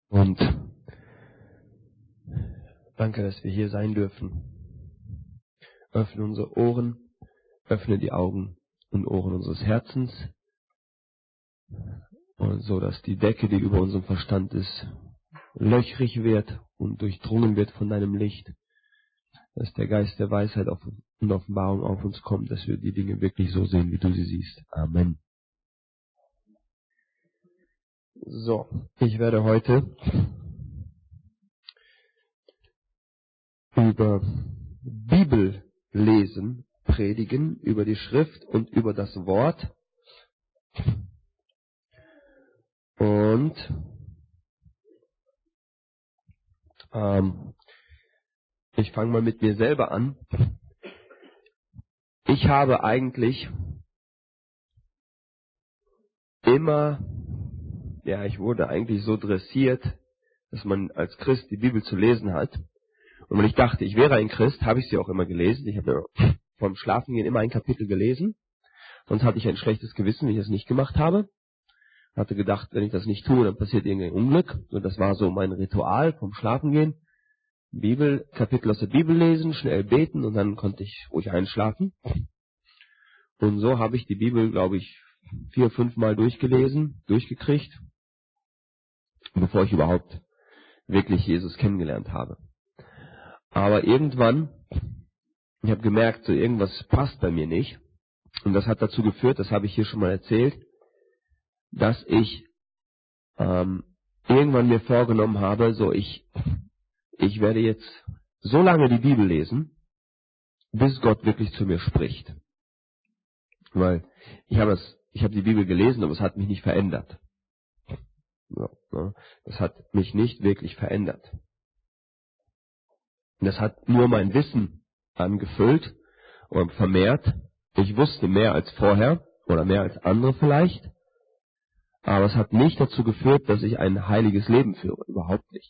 Und danke, dass wir hier sein dürfen. Öffne unsere Ohren, öffne die Augen und Ohren unseres Herzens, und so dass die Decke, die über unserem Verstand ist, löchrig wird und durchdrungen wird von deinem Licht, dass der Geist der Weisheit und Offenbarung auf uns kommt, dass wir die Dinge wirklich so sehen, wie du sie siehst. Amen. So, ich werde heute über Bibellesen predigen, über die Schrift und über das Wort. Und ich fange mal mit mir selber an. Ich habe eigentlich immer, ich wurde eigentlich so dressiert, dass man als Christ die Bibel zu lesen hat. Und wenn ich dachte, ich wäre ein Christ, habe ich sie auch immer gelesen. Ich habe vom Schlafengehen immer ein Kapitel gelesen. Sonst hatte ich ein schlechtes Gewissen, wenn ich das nicht gemacht habe. Hatte gedacht, wenn ich das nicht tue, dann passiert irgendein Unglück. Und das war so mein Ritual vom Schlafengehen. Kapitel aus der Bibel lesen, schnell beten und dann konnte ich ruhig einschlafen. Und so habe ich die Bibel, glaube ich, 4, 5 Mal durchgekriegt, bevor ich überhaupt wirklich Jesus kennengelernt habe. Aber irgendwann, ich habe gemerkt, so irgendwas passt bei mir nicht. Und das hat dazu geführt, das habe ich hier schon mal erzählt, dass ich irgendwann mir vorgenommen habe, so ich werde jetzt so lange die Bibel lesen, bis Gott wirklich zu mir spricht. Weil ich habe die Bibel gelesen, aber es hat mich nicht verändert. Es hat mich nicht wirklich verändert. Und das hat nur mein Wissen angefüllt und vermehrt. Ich wusste mehr als vorher oder mehr als andere vielleicht. Aber es hat nicht dazu geführt, dass ich ein heiliges Leben führe. Überhaupt nicht.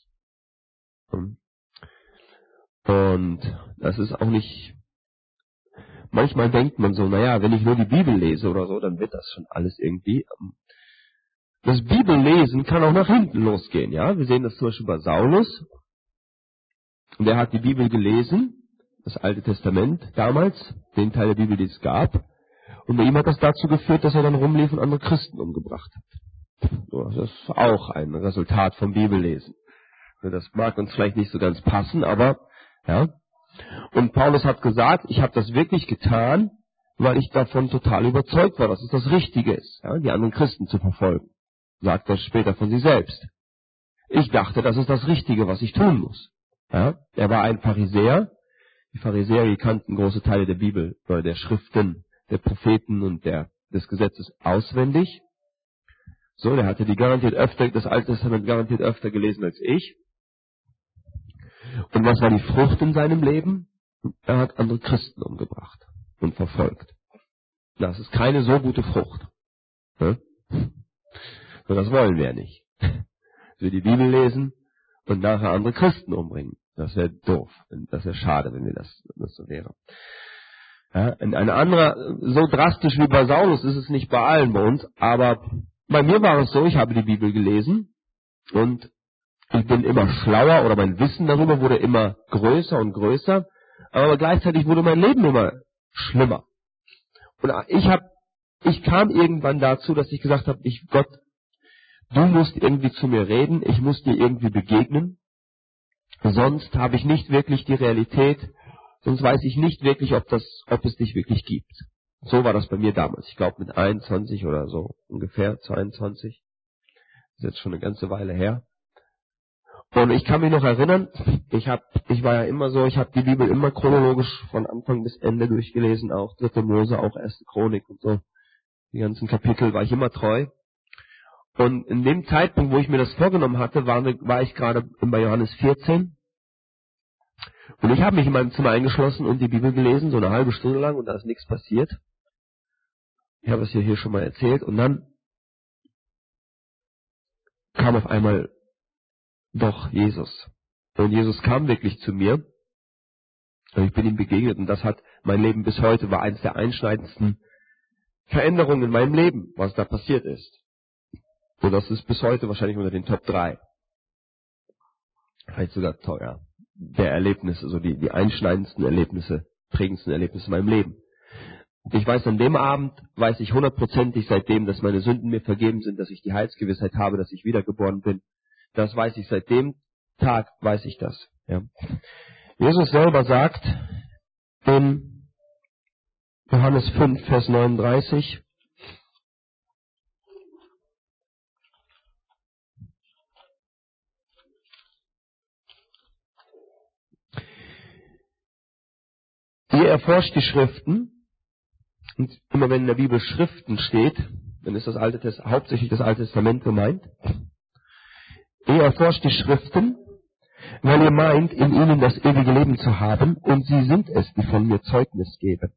Und das ist auch nicht... Manchmal denkt man so, wenn ich nur die Bibel lese oder so, dann wird das schon alles irgendwie... Das Bibellesen kann auch nach hinten losgehen, ja. Wir sehen das zum Beispiel bei Saulus. Und der hat die Bibel gelesen, das Alte Testament damals, den Teil der Bibel, die es gab. Und bei ihm hat das dazu geführt, dass er dann rumlief und andere Christen umgebracht hat. So, das ist auch ein Resultat vom Bibellesen. Das mag uns vielleicht nicht so ganz passen, aber ja. Und Paulus hat gesagt, ich habe das wirklich getan, weil ich davon total überzeugt war, dass es das Richtige ist, ja, die anderen Christen zu verfolgen. Sagt er später von sich selbst. Ich dachte, das ist das Richtige, was ich tun muss. Ja, er war ein Pharisäer. Die Pharisäer, die kannten große Teile der Bibel, oder der Schriften, der Propheten und des Gesetzes auswendig. So, der hatte das Alte Testament garantiert öfter gelesen als ich. Und was war die Frucht in seinem Leben? Er hat andere Christen umgebracht und verfolgt. Das ist keine so gute Frucht. Ja? So, das wollen wir nicht. Dass wir die Bibel lesen und nachher andere Christen umbringen. Das wäre doof. Das wäre schade, wenn das so wäre. Ja, ein anderer, so drastisch wie bei Saulus ist es nicht bei allen bei uns, aber bei mir war es so, ich habe die Bibel gelesen und ich bin immer schlauer oder mein Wissen darüber wurde immer größer und größer, aber gleichzeitig wurde mein Leben immer schlimmer. Und ich kam irgendwann dazu, dass ich gesagt habe, Gott, du musst irgendwie zu mir reden, ich muss dir irgendwie begegnen, sonst habe ich nicht wirklich die Realität, sonst weiß ich nicht wirklich, ob es dich wirklich gibt. So war das bei mir damals. Ich glaube mit 21 oder so, ungefähr 22. Das ist jetzt schon eine ganze Weile her. Und ich kann mich noch erinnern, ich war ja immer so, ich habe die Bibel immer chronologisch von Anfang bis Ende durchgelesen, auch 3. Mose, auch 1. Chronik und so. Die ganzen Kapitel war ich immer treu. Und in dem Zeitpunkt, wo ich mir das vorgenommen hatte, war ich gerade bei Johannes 14. Und ich habe mich in meinem Zimmer eingeschlossen und die Bibel gelesen, so eine halbe Stunde lang, und da ist nichts passiert. Ich habe es hier schon mal erzählt. Und dann kam auf einmal doch Jesus. Und Jesus kam wirklich zu mir. Und ich bin ihm begegnet. Und das hat mein Leben bis heute, war eines der einschneidendsten Veränderungen in meinem Leben, was da passiert ist. Und das ist bis heute wahrscheinlich unter den Top 3. vielleicht sogar teuer, der Erlebnisse, also die einschneidendsten Erlebnisse, prägendsten Erlebnisse in meinem Leben. Ich weiß, an dem Abend weiß ich 100%ig seitdem, dass meine Sünden mir vergeben sind, dass ich die Heilsgewissheit habe, dass ich wiedergeboren bin. Das weiß ich seit dem Tag, weiß ich das. Ja. Jesus selber sagt in Johannes 5, Vers 39, ihr erforscht die Schriften, und immer wenn in der Bibel Schriften steht, dann ist das hauptsächlich das Alte Testament gemeint. Ihr erforscht die Schriften, weil ihr meint, in ihnen das ewige Leben zu haben, und sie sind es, die von mir Zeugnis geben.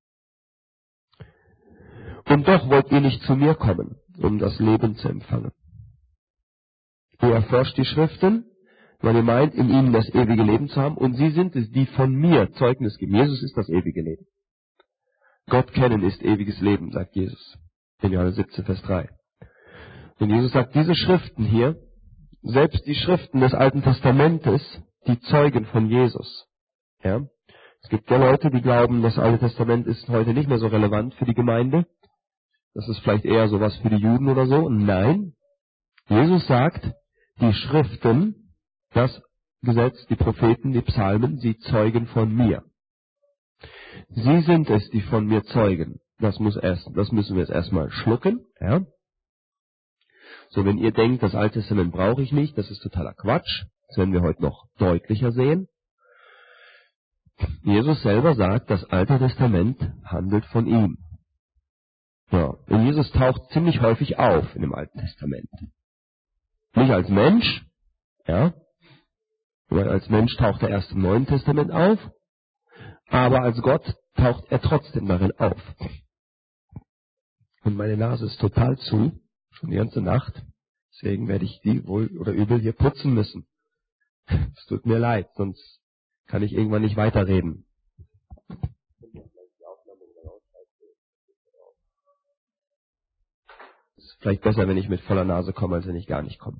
Und doch wollt ihr nicht zu mir kommen, um das Leben zu empfangen. Ihr erforscht die Schriften, weil ihr meint, in ihnen das ewige Leben zu haben, und sie sind es, die von mir Zeugnis geben. Jesus ist das ewige Leben. Gott kennen ist ewiges Leben, sagt Jesus in Johannes 17, Vers 3. Und Jesus sagt, diese Schriften hier, selbst die Schriften des Alten Testamentes, die zeugen von Jesus. Ja? Es gibt ja Leute, die glauben, das Alte Testament ist heute nicht mehr so relevant für die Gemeinde. Das ist vielleicht eher sowas für die Juden oder so. Nein, Jesus sagt, die Schriften, das Gesetz, die Propheten, die Psalmen, sie zeugen von mir. Sie sind es, die von mir zeugen. Das müssen wir jetzt erstmal schlucken. Ja? So, wenn ihr denkt, das Alte Testament brauche ich nicht, das ist totaler Quatsch. Das werden wir heute noch deutlicher sehen. Jesus selber sagt, das Alte Testament handelt von ihm. Ja, und Jesus taucht ziemlich häufig auf in dem Alten Testament. Nicht als Mensch, ja, weil als Mensch taucht er erst im Neuen Testament auf, aber als Gott taucht er trotzdem darin auf. Und meine Nase ist total zu, schon die ganze Nacht. Deswegen werde ich die wohl oder übel hier putzen müssen. Es tut mir leid, sonst kann ich irgendwann nicht weiterreden. Es ist vielleicht besser, wenn ich mit voller Nase komme, als wenn ich gar nicht komme.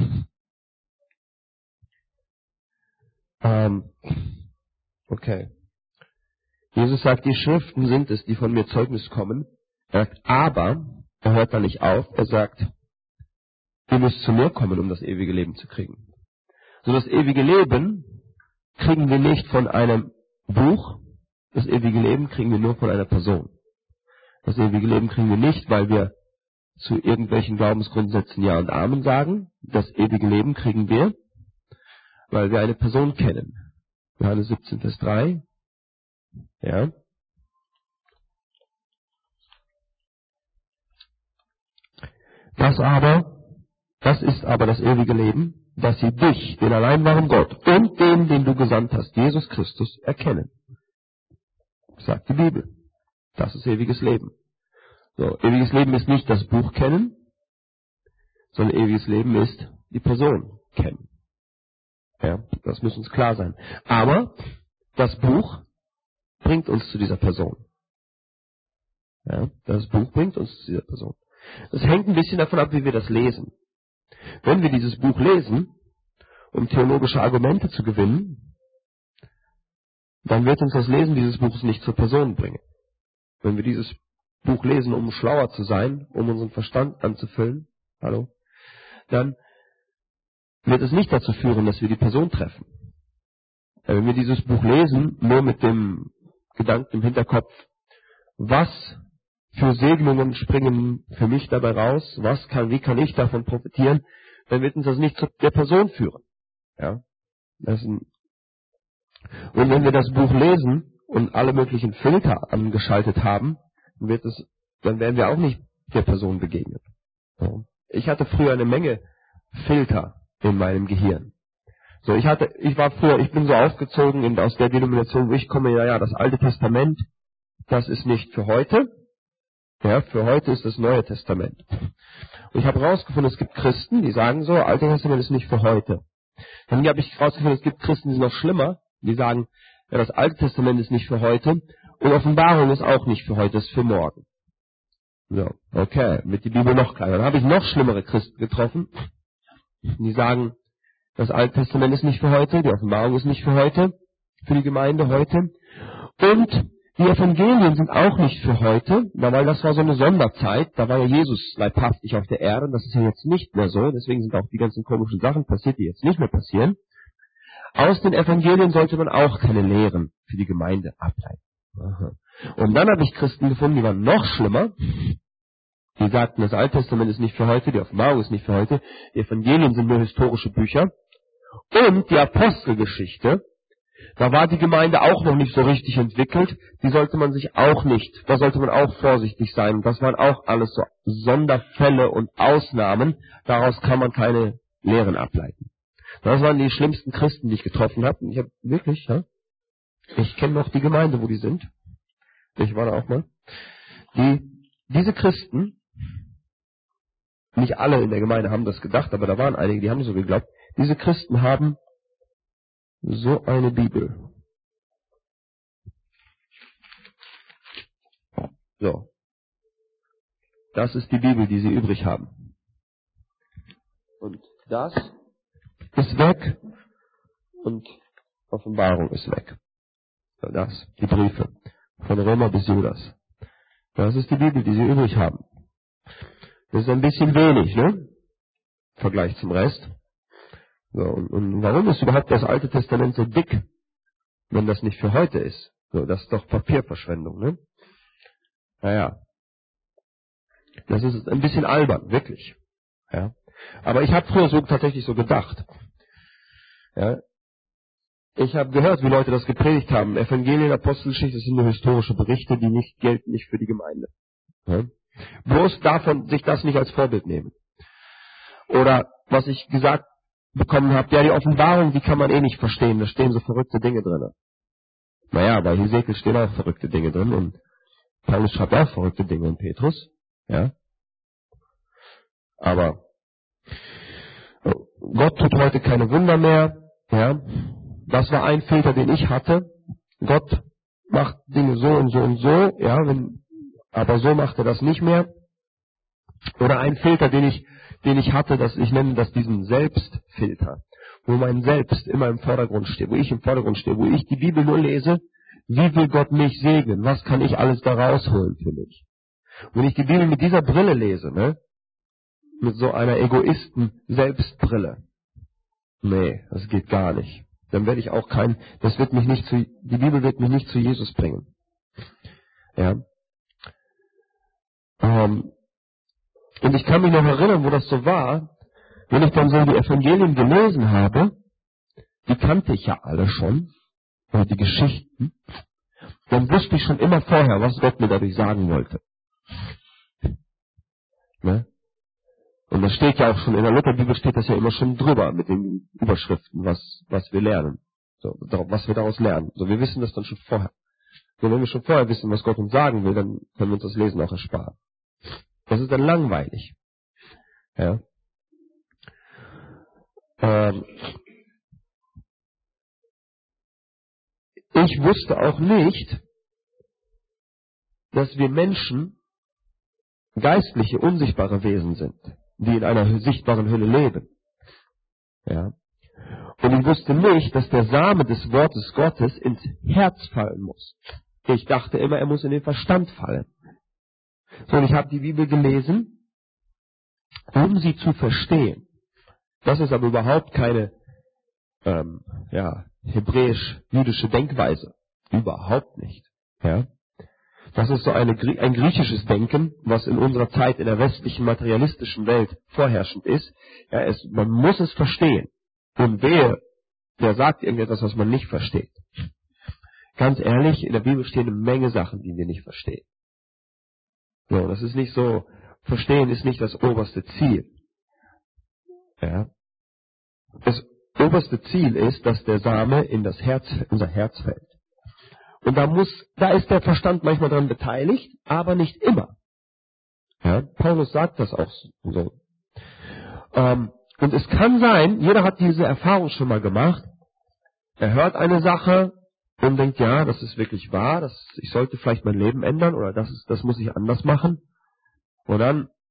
Okay. Jesus sagt, die Schriften sind es, die von mir Zeugnis kommen. Er sagt, aber, er hört da nicht auf, er sagt, ihr müsst zu mir kommen, um das ewige Leben zu kriegen. So, das ewige Leben kriegen wir nicht von einem Buch, das ewige Leben kriegen wir nur von einer Person. Das ewige Leben kriegen wir nicht, weil wir zu irgendwelchen Glaubensgrundsätzen Ja und Amen sagen. Das ewige Leben kriegen wir, weil wir eine Person kennen. Johannes 17, Vers 3. Ja. Das ist aber das ewige Leben, dass sie dich, den allein wahren Gott, und den du gesandt hast, Jesus Christus, erkennen. Sagt die Bibel. Das ist ewiges Leben. So, ewiges Leben ist nicht das Buch kennen, sondern ewiges Leben ist die Person kennen. Ja, das muss uns klar sein. Aber das Buch bringt uns zu dieser Person. Ja, das Buch bringt uns zu dieser Person. Das hängt ein bisschen davon ab, wie wir das lesen. Wenn wir dieses Buch lesen, um theologische Argumente zu gewinnen, dann wird uns das Lesen dieses Buches nicht zur Person bringen. Wenn wir dieses Buch lesen, um schlauer zu sein, um unseren Verstand anzufüllen, dann wird es nicht dazu führen, dass wir die Person treffen. Wenn wir dieses Buch lesen, nur mit dem Gedanken im Hinterkopf, was für Segnungen springen für mich dabei raus, wie kann ich davon profitieren, dann wird uns das nicht zu der Person führen. Ja? Und wenn wir das Buch lesen und alle möglichen Filter angeschaltet haben, dann werden wir auch nicht der Person begegnen. Ja? Ich hatte früher eine Menge Filter in meinem Gehirn. So, ich bin so aufgezogen aus der Denomination, wo ich komme, das Alte Testament, das ist nicht für heute. Ja, für heute ist das Neue Testament. Und ich habe herausgefunden, es gibt Christen, die sagen so, Alte Testament ist nicht für heute. Dann habe ich herausgefunden, es gibt Christen, die sind noch schlimmer, die sagen, ja, das Alte Testament ist nicht für heute und Offenbarung ist auch nicht für heute, ist für morgen. So, okay, mit die Bibel noch kleiner. Dann habe ich noch schlimmere Christen getroffen, die sagen, Das Alte Testament ist nicht für heute, die Offenbarung ist nicht für heute, für die Gemeinde heute. Und die Evangelien sind auch nicht für heute, weil das war so eine Sonderzeit, da war ja Jesus leibhaftig auf der Erde, das ist ja jetzt nicht mehr so, deswegen sind auch die ganzen komischen Sachen passiert, die jetzt nicht mehr passieren. Aus den Evangelien sollte man auch keine Lehren für die Gemeinde ableiten. Aha. Und dann habe ich Christen gefunden, die waren noch schlimmer. Die sagten, das Alte Testament ist nicht für heute, die Offenbarung ist nicht für heute, die Evangelien sind nur historische Bücher. Und die Apostelgeschichte, da war die Gemeinde auch noch nicht so richtig entwickelt, da sollte man auch vorsichtig sein. Das waren auch alles so Sonderfälle und Ausnahmen, daraus kann man keine Lehren ableiten. Das waren die schlimmsten Christen, die ich getroffen habe. Und ich habe wirklich, ich kenne noch die Gemeinde, wo die sind. Ich war da auch mal. Diese Christen, nicht alle in der Gemeinde haben das gedacht, aber da waren einige, die haben so geglaubt, diese Christen haben so eine Bibel. So. Das ist die Bibel, die sie übrig haben. Und das ist weg und Offenbarung ist weg. So, das, die Briefe. Von Römer bis Judas. Das ist die Bibel, die sie übrig haben. Das ist ein bisschen wenig, ne? Im Vergleich zum Rest. So, und warum ist überhaupt das Alte Testament so dick, wenn das nicht für heute ist? So, das ist doch Papierverschwendung, ne? Naja. Das ist ein bisschen albern, wirklich. Ja. Aber ich habe früher tatsächlich so gedacht. Ja. Ich habe gehört, wie Leute das gepredigt haben. Evangelien, Apostelgeschichte, das sind nur historische Berichte, die nicht gelten nicht für die Gemeinde. Ja. Bloß davon sich das nicht als Vorbild nehmen. Oder was ich gesagt bekommen habe, ja, die Offenbarung, die kann man eh nicht verstehen, da stehen so verrückte Dinge drin. Naja, bei Hesekiel stehen auch verrückte Dinge drin und Paulus schreibt auch verrückte Dinge in Petrus. Ja. Aber Gott tut heute keine Wunder mehr. Ja. Das war ein Filter, den ich hatte. Gott macht Dinge so und so und so, ja, aber so macht er das nicht mehr. Oder ein Filter, den ich hatte, ich nenne das diesen Selbstfilter, wo mein Selbst immer im Vordergrund steht, wo ich im Vordergrund stehe, wo ich die Bibel nur lese, wie will Gott mich segnen, was kann ich alles da rausholen für mich. Und wenn ich die Bibel mit dieser Brille lese, ne, mit so einer Egoisten-Selbstbrille, nee, das geht gar nicht. Dann werde ich auch die Bibel wird mich nicht zu Jesus bringen. Ja. Und ich kann mich noch erinnern, wo das so war, wenn ich dann so die Evangelien gelesen habe, die kannte ich ja alle schon, oder die Geschichten, dann wusste ich schon immer vorher, was Gott mir dadurch sagen wollte. Ne? Und das steht ja auch schon, in der Lutherbibel steht das ja immer schon drüber, mit den Überschriften, was wir lernen. So, was wir daraus lernen. So, wir wissen das dann schon vorher. So, wenn wir schon vorher wissen, was Gott uns sagen will, dann können wir uns das Lesen auch ersparen. Das ist dann langweilig. Ja. Ich wusste auch nicht, dass wir Menschen geistliche, unsichtbare Wesen sind, die in einer sichtbaren Hülle leben. Ja. Und ich wusste nicht, dass der Same des Wortes Gottes ins Herz fallen muss. Ich dachte immer, er muss in den Verstand fallen. So, und ich habe die Bibel gelesen, um sie zu verstehen. Das ist aber überhaupt keine hebräisch-jüdische Denkweise. Überhaupt nicht. Ja. Das ist so ein griechisches Denken, was in unserer Zeit in der westlichen materialistischen Welt vorherrschend ist. Ja, man muss es verstehen. Und der sagt irgendetwas, was man nicht versteht. Ganz ehrlich, in der Bibel stehen eine Menge Sachen, die wir nicht verstehen. So, das ist nicht so, verstehen ist nicht das oberste Ziel. Ja. Das oberste Ziel ist, dass der Same in unser Herz fällt. Und da ist der Verstand manchmal dran beteiligt, aber nicht immer. Ja, Paulus sagt das auch so. Und es kann sein, jeder hat diese Erfahrung schon mal gemacht, er hört eine Sache und denkt, ja, das ist wirklich wahr, ich sollte vielleicht mein Leben ändern oder das muss ich anders machen. Und dann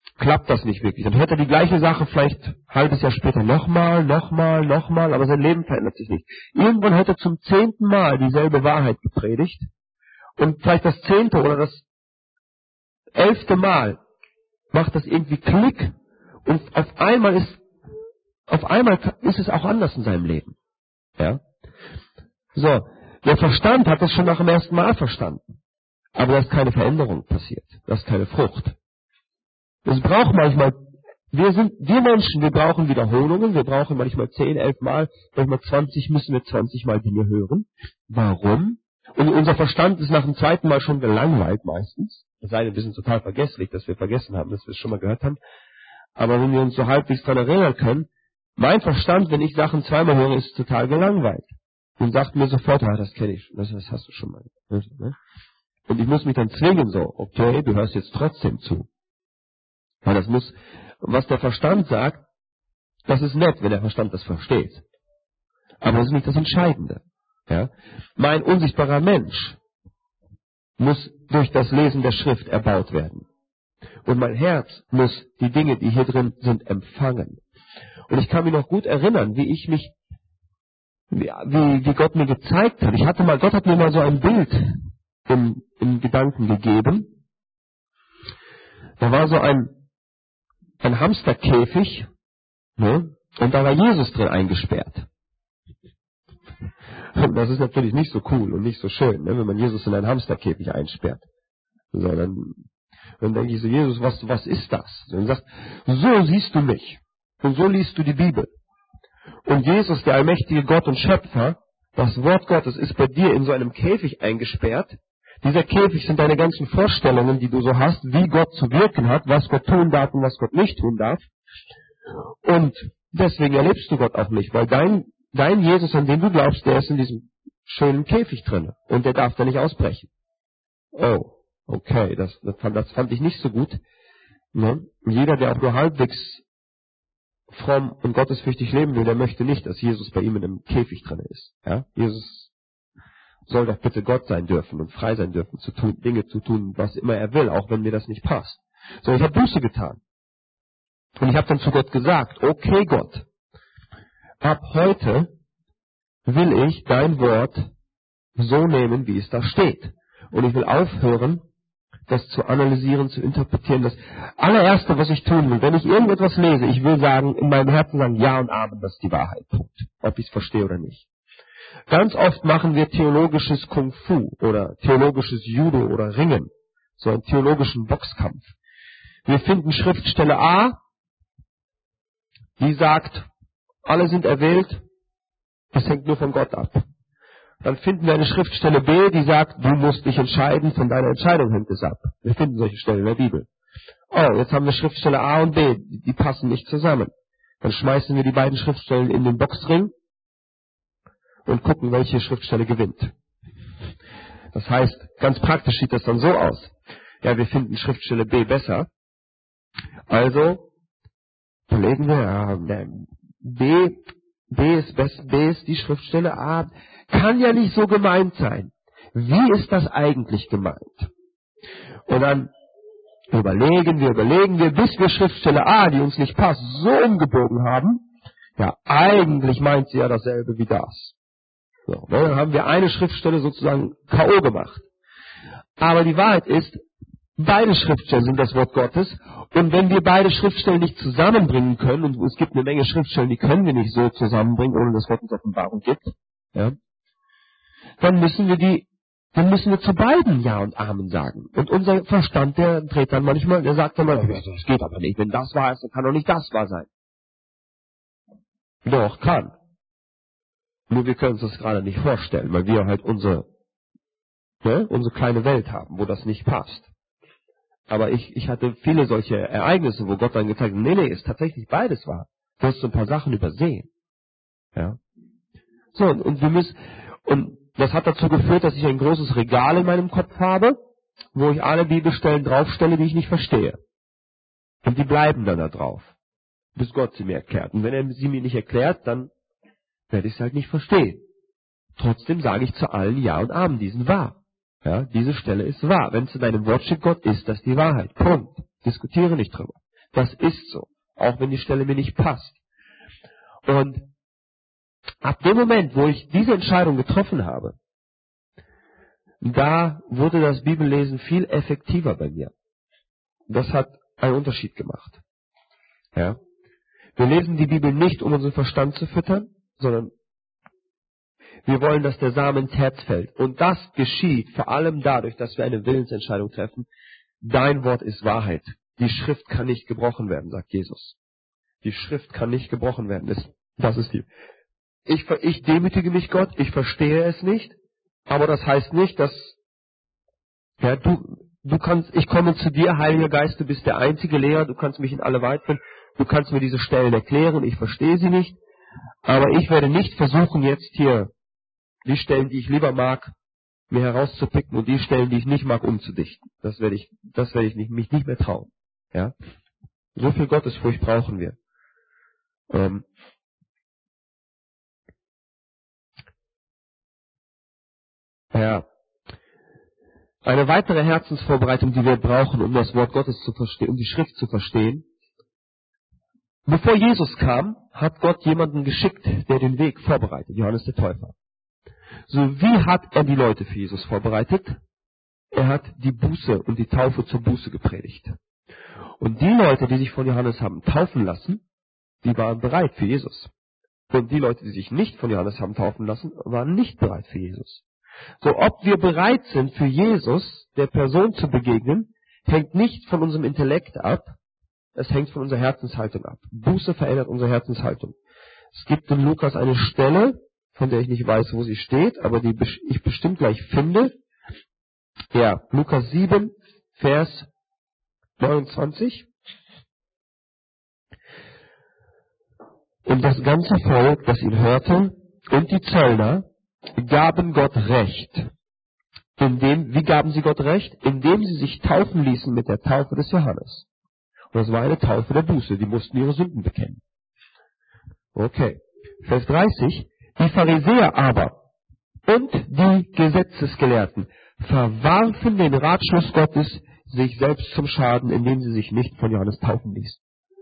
klappt das nicht wirklich. Dann hört er die gleiche Sache vielleicht ein halbes Jahr später nochmal, aber sein Leben verändert sich nicht. Irgendwann hört er zum 10. Mal dieselbe Wahrheit gepredigt und vielleicht das 10. oder das 11. Mal macht das irgendwie Klick und auf einmal ist es auch anders in seinem Leben. Ja? So, der Verstand hat es schon nach dem ersten Mal verstanden. Aber da ist keine Veränderung passiert. Da ist keine Frucht. Es braucht manchmal, wir Menschen, wir brauchen Wiederholungen, wir brauchen manchmal 10, 11 Mal, manchmal 20, müssen wir 20 Mal Dinge hören. Warum? Und unser Verstand ist nach dem 2. Mal schon gelangweilt meistens. Es sei denn, wir sind total vergesslich, dass wir vergessen haben, dass wir es schon mal gehört haben. Aber wenn wir uns so halbwegs daran erinnern können, mein Verstand, wenn ich Sachen 2-mal höre, ist total gelangweilt. Und sagt mir sofort, das kenne ich, das hast du schon mal gehört. Ne? Und ich muss mich dann zwingen, so, okay, du hörst jetzt trotzdem zu. Weil das muss, was der Verstand sagt, das ist nett, wenn der Verstand das versteht. Aber das ist nicht das Entscheidende. Ja? Mein unsichtbarer Mensch muss durch das Lesen der Schrift erbaut werden. Und mein Herz muss die Dinge, die hier drin sind, empfangen. Und ich kann mich noch gut erinnern, wie Gott mir gezeigt hat. Gott hat mir mal so ein Bild im Gedanken gegeben. Da war so ein Hamsterkäfig, ne? Und da war Jesus drin eingesperrt. Und das ist natürlich nicht so cool und nicht so schön, ne? Wenn man Jesus in einen Hamsterkäfig einsperrt. So, dann denke ich so, Jesus, was ist das? Und er sagt, so siehst du mich. Und so liest du die Bibel. Und Jesus, der allmächtige Gott und Schöpfer, das Wort Gottes ist bei dir in so einem Käfig eingesperrt. Dieser Käfig sind deine ganzen Vorstellungen, die du so hast, wie Gott zu wirken hat, was Gott tun darf und was Gott nicht tun darf. Und deswegen erlebst du Gott auch nicht, weil dein Jesus, an den du glaubst, der ist in diesem schönen Käfig drin und der darf da nicht ausbrechen. Oh, okay, das fand ich nicht so gut. Ne? Jeder, der auch nur halbwegs fromm und gottesfürchtig leben will, der möchte nicht, dass Jesus bei ihm in einem Käfig drin ist. Ja? Jesus soll doch bitte Gott sein dürfen und frei sein dürfen, Dinge zu tun, was immer er will, auch wenn mir das nicht passt. So, ich habe Buße getan. Und ich habe dann zu Gott gesagt, okay Gott, ab heute will ich dein Wort so nehmen, wie es da steht. Und ich will aufhören, das zu analysieren, zu interpretieren. Das allererste, was ich tun will, wenn ich irgendetwas lese, ich will sagen, in meinem Herzen sagen, ja und Amen, das ist die Wahrheit. Punkt. Ob ich es verstehe oder nicht. Ganz oft machen wir theologisches Kung Fu oder theologisches Judo oder Ringen. So einen theologischen Boxkampf. Wir finden Schriftstelle A, die sagt, alle sind erwählt, es hängt nur von Gott ab. Dann finden wir eine Schriftstelle B, die sagt, du musst dich entscheiden, von deiner Entscheidung hängt es ab. Wir finden solche Stellen in der Bibel. Oh, jetzt haben wir Schriftstelle A und B, die passen nicht zusammen. Dann schmeißen wir die beiden Schriftstellen in den Boxring und gucken, welche Schriftstelle gewinnt. Das heißt, ganz praktisch sieht das dann so aus. Ja, wir finden Schriftstelle B besser. Also überlegen wir, B ist die Schriftstelle A. Kann ja nicht so gemeint sein. Wie ist das eigentlich gemeint? Und dann überlegen wir, bis wir Schriftstelle A, die uns nicht passt, so umgebogen haben. Ja, eigentlich meint sie ja dasselbe wie das. So, dann haben wir eine Schriftstelle sozusagen K.O. gemacht. Aber die Wahrheit ist, beide Schriftstellen sind das Wort Gottes. Und wenn wir beide Schriftstellen nicht zusammenbringen können, und es gibt eine Menge Schriftstellen, die können wir nicht so zusammenbringen, ohne dass Gott uns Offenbarung gibt, ja, dann müssen wir zu beiden Ja und Amen sagen. Und unser Verstand, der dreht dann manchmal, der sagt dann mal, das geht aber nicht. Wenn das wahr ist, dann kann doch nicht das wahr sein. Doch, kann. Nur wir können uns das gerade nicht vorstellen, weil wir halt unsere kleine Welt haben, wo das nicht passt. Aber ich hatte viele solche Ereignisse, wo Gott dann gezeigt hat, nee, ist tatsächlich beides wahr. Du hast so ein paar Sachen übersehen. Ja. So, und das hat dazu geführt, dass ich ein großes Regal in meinem Kopf habe, wo ich alle Bibelstellen draufstelle, die ich nicht verstehe. Und die bleiben dann da drauf, bis Gott sie mir erklärt. Und wenn er sie mir nicht erklärt, dann werde ich es halt nicht verstehen. Trotzdem sage ich zu allen Ja und Amen, die sind wahr. Ja, diese Stelle ist wahr. Wenn es in deinem Wort steht, Gott, ist das die Wahrheit. Punkt. Diskutiere nicht drüber. Das ist so. Auch wenn die Stelle mir nicht passt. Und ab dem Moment, wo ich diese Entscheidung getroffen habe, da wurde das Bibellesen viel effektiver bei mir. Das hat einen Unterschied gemacht. Ja. Wir lesen die Bibel nicht, um unseren Verstand zu füttern, sondern wir wollen, dass der Samen ins Herz fällt. Und das geschieht vor allem dadurch, dass wir eine Willensentscheidung treffen. Dein Wort ist Wahrheit. Die Schrift kann nicht gebrochen werden, sagt Jesus. Die Schrift kann nicht gebrochen werden. Das ist die. Ich demütige mich Gott, ich verstehe es nicht, aber das heißt nicht, dass ja, ich komme zu dir, Heiliger Geist, du bist der einzige Lehrer, du kannst mich in alle Wahrheit führen, du kannst mir diese Stellen erklären, ich verstehe sie nicht, aber ich werde nicht versuchen, jetzt hier die Stellen, die ich lieber mag, mir herauszupicken und die Stellen, die ich nicht mag, umzudichten. Das werde ich mich nicht mehr trauen. Ja? So viel Gottesfurcht brauchen wir. Ja. Eine weitere Herzensvorbereitung, die wir brauchen, um das Wort Gottes zu verstehen, um die Schrift zu verstehen. Bevor Jesus kam, hat Gott jemanden geschickt, der den Weg vorbereitet, Johannes der Täufer. So wie hat er die Leute für Jesus vorbereitet? Er hat die Buße und die Taufe zur Buße gepredigt. Und die Leute, die sich von Johannes haben taufen lassen, die waren bereit für Jesus. Und die Leute, die sich nicht von Johannes haben taufen lassen, waren nicht bereit für Jesus. So, ob wir bereit sind, für Jesus, der Person zu begegnen, hängt nicht von unserem Intellekt ab, es hängt von unserer Herzenshaltung ab. Buße verändert unsere Herzenshaltung. Es gibt in Lukas eine Stelle, von der ich nicht weiß, wo sie steht, aber die ich bestimmt gleich finde. Ja, Lukas 7, Vers 29. Und das ganze Volk, das ihn hörte, und die Zöllner, gaben Gott Recht. Wie gaben sie Gott Recht? Indem sie sich taufen ließen mit der Taufe des Johannes. Und das war eine Taufe der Buße. Die mussten ihre Sünden bekennen. Okay. Vers 30. Die Pharisäer aber und die Gesetzesgelehrten verwarfen den Ratschluss Gottes sich selbst zum Schaden, indem sie sich nicht von Johannes taufen ließen.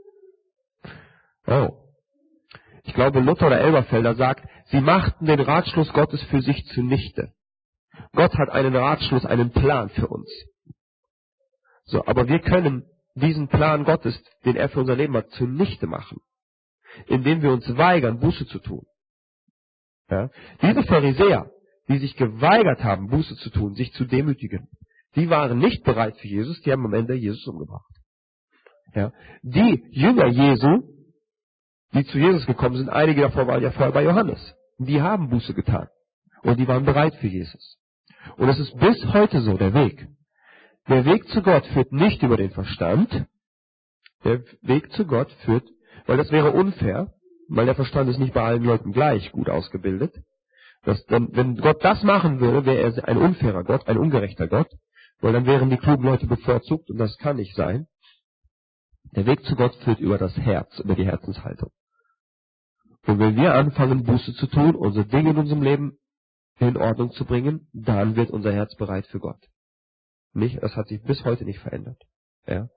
Oh. Ich glaube, Luther oder Elberfelder sagt, sie machten den Ratschluss Gottes für sich zunichte. Gott hat einen Ratschluss, einen Plan für uns. So, aber wir können diesen Plan Gottes, den er für unser Leben hat, zunichte machen, indem wir uns weigern, Buße zu tun. Ja? Diese Pharisäer, die sich geweigert haben, Buße zu tun, sich zu demütigen, die waren nicht bereit für Jesus, die haben am Ende Jesus umgebracht. Ja? Die Jünger Jesu, die zu Jesus gekommen sind, einige davon waren ja vorher bei Johannes, die haben Buße getan und die waren bereit für Jesus. Und es ist bis heute so, der Weg. Der Weg zu Gott führt nicht über den Verstand. Der Weg zu Gott führt, weil das wäre unfair, weil der Verstand ist nicht bei allen Leuten gleich gut ausgebildet. Wenn Gott das machen würde, wäre er ein unfairer Gott, ein ungerechter Gott, weil dann wären die klugen Leute bevorzugt und das kann nicht sein. Der Weg zu Gott führt über das Herz, über die Herzenshaltung. Und wenn wir anfangen, Buße zu tun, unsere Dinge in unserem Leben in Ordnung zu bringen, dann wird unser Herz bereit für Gott. Nicht? Das hat sich bis heute nicht verändert. Ja?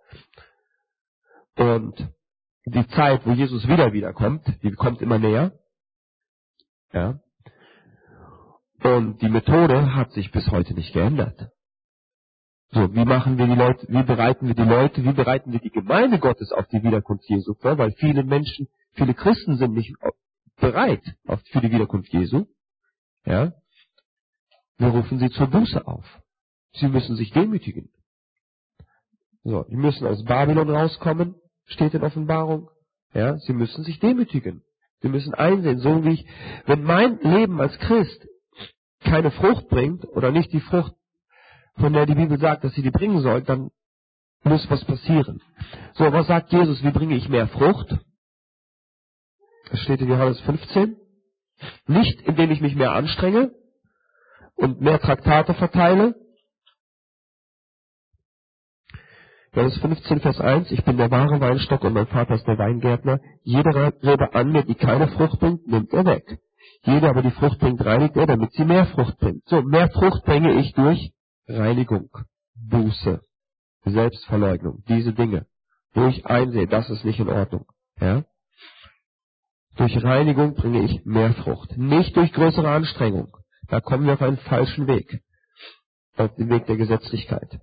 Und die Zeit, wo Jesus wiederkommt, die kommt immer näher. Ja? Und die Methode hat sich bis heute nicht geändert. So, wie bereiten wir die Gemeinde Gottes auf die Wiederkunft Jesu vor? Weil viele Christen sind nicht bereit für die Wiederkunft Jesu. Ja? Wir rufen sie zur Buße auf. Sie müssen sich demütigen. So, die müssen aus Babylon rauskommen, steht in Offenbarung. Ja, sie müssen sich demütigen. Sie müssen einsehen, wenn mein Leben als Christ keine Frucht bringt oder nicht die Frucht, von der die Bibel sagt, dass sie die bringen soll, dann muss was passieren. So, was sagt Jesus? Wie bringe ich mehr Frucht? Das steht in Johannes 15. Nicht, indem ich mich mehr anstrenge und mehr Traktate verteile. Johannes 15, Vers 1, ich bin der wahre Weinstock und mein Vater ist der Weingärtner. Jede Rebe an mir, die keine Frucht bringt, nimmt er weg. Jede aber die Frucht bringt, reinigt er, damit sie mehr Frucht bringt. So, mehr Frucht bringe ich durch Reinigung, Buße, Selbstverleugnung, diese Dinge. durch Einsehen, das ist nicht in Ordnung. Ja? Durch Reinigung bringe ich mehr Frucht. Nicht durch größere Anstrengung. Da kommen wir auf einen falschen Weg. Auf den Weg der Gesetzlichkeit.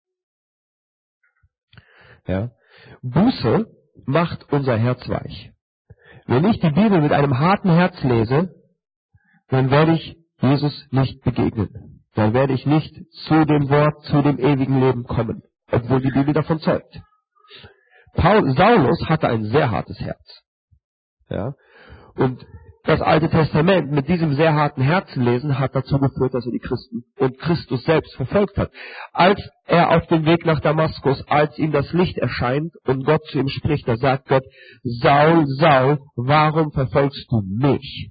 Ja? Buße macht unser Herz weich. Wenn ich die Bibel mit einem harten Herz lese, dann werde ich Jesus nicht begegnen. Dann werde ich nicht zu dem Wort, zu dem ewigen Leben kommen, obwohl die Bibel davon zeugt. Saulus hatte ein sehr hartes Herz. Ja? Und das Alte Testament mit diesem sehr harten Herzenlesen hat dazu geführt, dass er die Christen und Christus selbst verfolgt hat. Als er auf dem Weg nach Damaskus, als ihm das Licht erscheint und Gott zu ihm spricht, da sagt Gott, Saul, Saul, warum verfolgst du mich?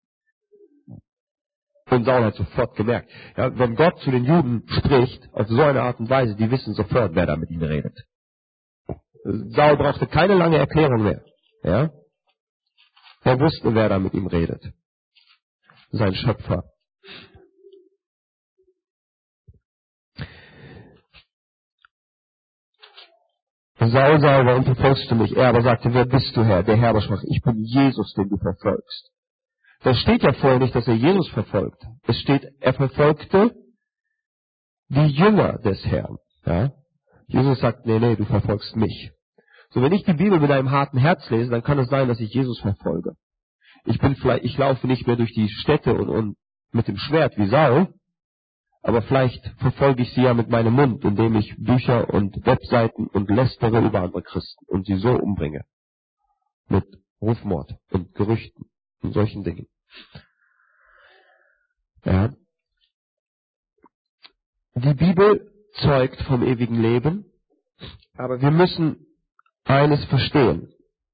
Und Saul hat sofort gemerkt, ja, wenn Gott zu den Juden spricht, auf so eine Art und Weise, die wissen sofort, wer da mit ihnen redet. Saul brauchte keine lange Erklärung mehr. Ja? Er wusste, wer da mit ihm redet. Sein Schöpfer. Saul, Saul, warum verfolgst du mich? Er aber sagte, wer bist du, Herr? Der Herr aber sprach, ich bin Jesus, den du verfolgst. Das steht ja vorher nicht, dass er Jesus verfolgt. Es steht, er verfolgte die Jünger des Herrn. Ja? Jesus sagt, nee, du verfolgst mich. So, wenn ich die Bibel mit einem harten Herz lese, dann kann es sein, dass ich Jesus verfolge. Ich laufe nicht mehr durch die Städte und mit dem Schwert wie Saul, aber vielleicht verfolge ich sie ja mit meinem Mund, indem ich Bücher und Webseiten und lästere über andere Christen und sie so umbringe. Mit Rufmord und Gerüchten und solchen Dingen. Ja. Die Bibel zeugt vom ewigen Leben, aber wir müssen eines verstehen.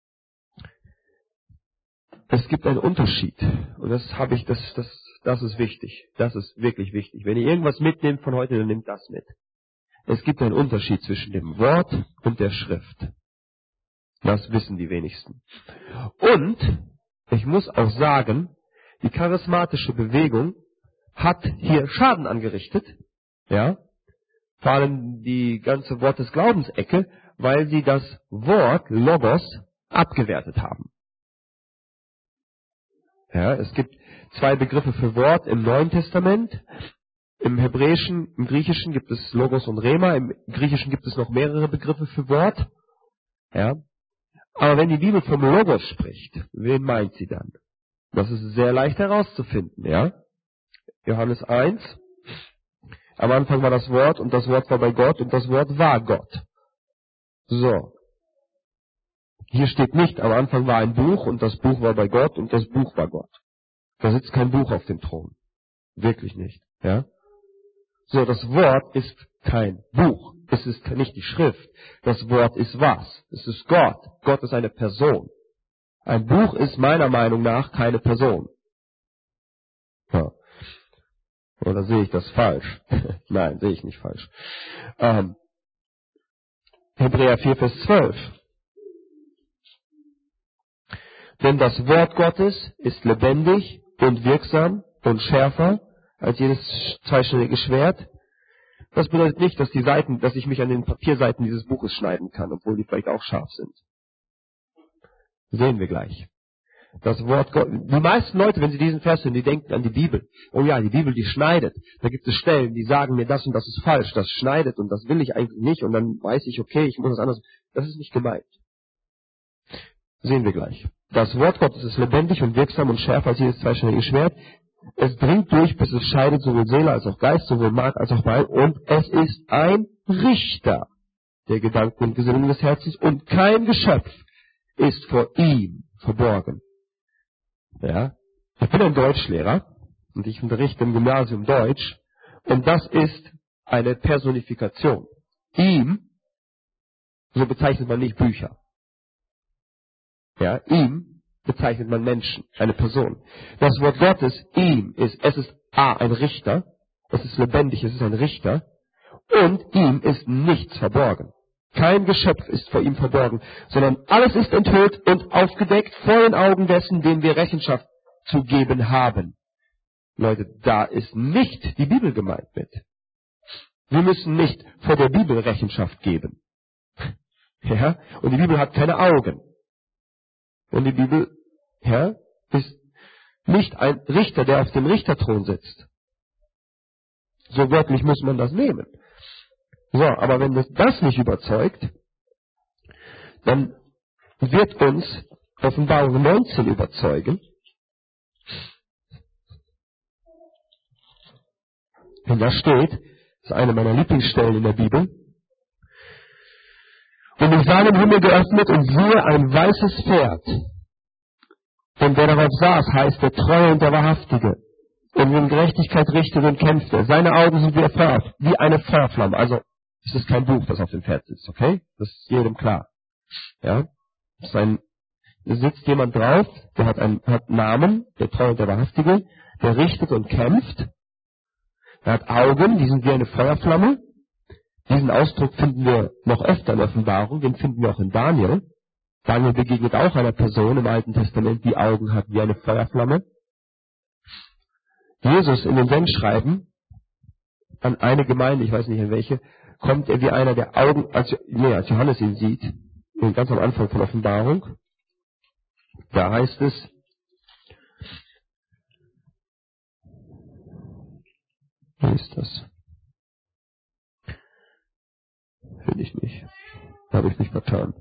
Es gibt einen Unterschied. Und das ist wichtig. Das ist wirklich wichtig. Wenn ihr irgendwas mitnehmt von heute, dann nehmt das mit. Es gibt einen Unterschied zwischen dem Wort und der Schrift. Das wissen die wenigsten. Und ich muss auch sagen, die charismatische Bewegung hat hier Schaden angerichtet. Ja? Vor allem die ganze Wort des Glaubens-Ecke, weil sie das Wort Logos abgewertet haben. Ja, es gibt zwei Begriffe für Wort im Neuen Testament. Im Hebräischen, im Griechischen gibt es Logos und Rema. Im Griechischen gibt es noch mehrere Begriffe für Wort. Ja. Aber wenn die Bibel vom Logos spricht, wen meint sie dann? Das ist sehr leicht herauszufinden. Ja. Johannes 1. Am Anfang war das Wort und das Wort war bei Gott und das Wort war Gott. So. Hier steht nicht, am Anfang war ein Buch und das Buch war bei Gott und das Buch war Gott. Da sitzt kein Buch auf dem Thron. Wirklich nicht. Ja? So, das Wort ist kein Buch. Es ist nicht die Schrift. Das Wort ist was? Es ist Gott. Gott ist eine Person. Ein Buch ist meiner Meinung nach keine Person. Ja. Oder sehe ich das falsch? Nein, sehe ich nicht falsch. Hebräer 4, Vers 12. Denn das Wort Gottes ist lebendig und wirksam und schärfer als jedes zweischneidige Schwert. Das bedeutet nicht, dass ich mich an den Papierseiten dieses Buches schneiden kann, obwohl die vielleicht auch scharf sind. Sehen wir gleich. Das Wort Gottes. Die meisten Leute, wenn sie diesen Vers hören, die denken an die Bibel. Oh ja, die Bibel, die schneidet. Da gibt es Stellen, die sagen mir, das und das ist falsch, das schneidet und das will ich eigentlich nicht und dann weiß ich, okay, ich muss das anders. Das ist nicht gemeint. Sehen wir gleich. Das Wort Gottes ist lebendig und wirksam und schärfer als jedes zweischneidige Schwert. Es dringt durch, bis es scheidet sowohl Seele als auch Geist, sowohl Mark als auch Bein. Und es ist ein Richter der Gedanken und Gesinnungen des Herzens. Und kein Geschöpf ist vor ihm verborgen. Ja? Ich bin ein Deutschlehrer und ich unterrichte im Gymnasium Deutsch. Und das ist eine Personifikation. Ihm, so bezeichnet man nicht Bücher. Ja, ihm bezeichnet man Menschen, eine Person. Das Wort Gottes, ihm, es ist ein Richter, es ist lebendig, es ist ein Richter, und ihm ist nichts verborgen. Kein Geschöpf ist vor ihm verborgen, sondern alles ist enthüllt und aufgedeckt vor den Augen dessen, dem wir Rechenschaft zu geben haben. Leute, da ist nicht die Bibel gemeint mit. Wir müssen nicht vor der Bibel Rechenschaft geben. Ja? Und die Bibel hat keine Augen. Und die Bibel, ja, ist nicht ein Richter, der auf dem Richterthron sitzt. So wörtlich muss man das nehmen. So, aber wenn das nicht überzeugt, dann wird uns Offenbarung 19 überzeugen. Wenn da steht, das ist eine meiner Lieblingsstellen in der Bibel, und ich sah den Himmel geöffnet und siehe ein weißes Pferd. Und der darauf saß, heißt der Treue und der Wahrhaftige. Und in Gerechtigkeit richtet und kämpfte. Seine Augen sind wie eine Feuerflamme. Also, es ist kein Buch, das auf dem Pferd sitzt, okay? Das ist jedem klar. Ja? Da sitzt jemand drauf, der hat Namen, der Treue und der Wahrhaftige, der richtet und kämpft. Er hat Augen, die sind wie eine Feuerflamme. Diesen Ausdruck finden wir noch öfter in der Offenbarung, den finden wir auch in Daniel. Daniel begegnet auch einer Person im Alten Testament, die Augen hat wie eine Feuerflamme. Jesus in den Sendschreiben an eine Gemeinde, ich weiß nicht in welche, kommt er wie einer, der Augen, als Johannes ihn sieht, ganz am Anfang von Offenbarung. Da heißt es, wo ist das? Finde ich nicht. Da habe ich mich vertan.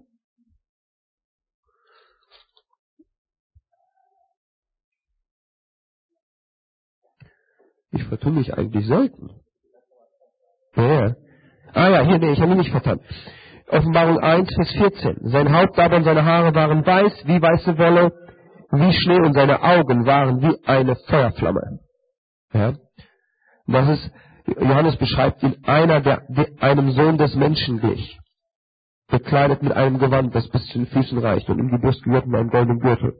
Ich vertue mich eigentlich selten. Ja. Ich habe mich nicht vertan. Offenbarung 1, Vers 14. Sein Haupt aber und seine Haare waren weiß, wie weiße Wolle, wie Schnee, und seine Augen waren wie eine Feuerflamme. Ja. Johannes beschreibt ihn einer, der einem Sohn des Menschen glich. Bekleidet mit einem Gewand, das bis zu den Füßen reicht, und um die Brust gewirkt mit einem goldenen Gürtel.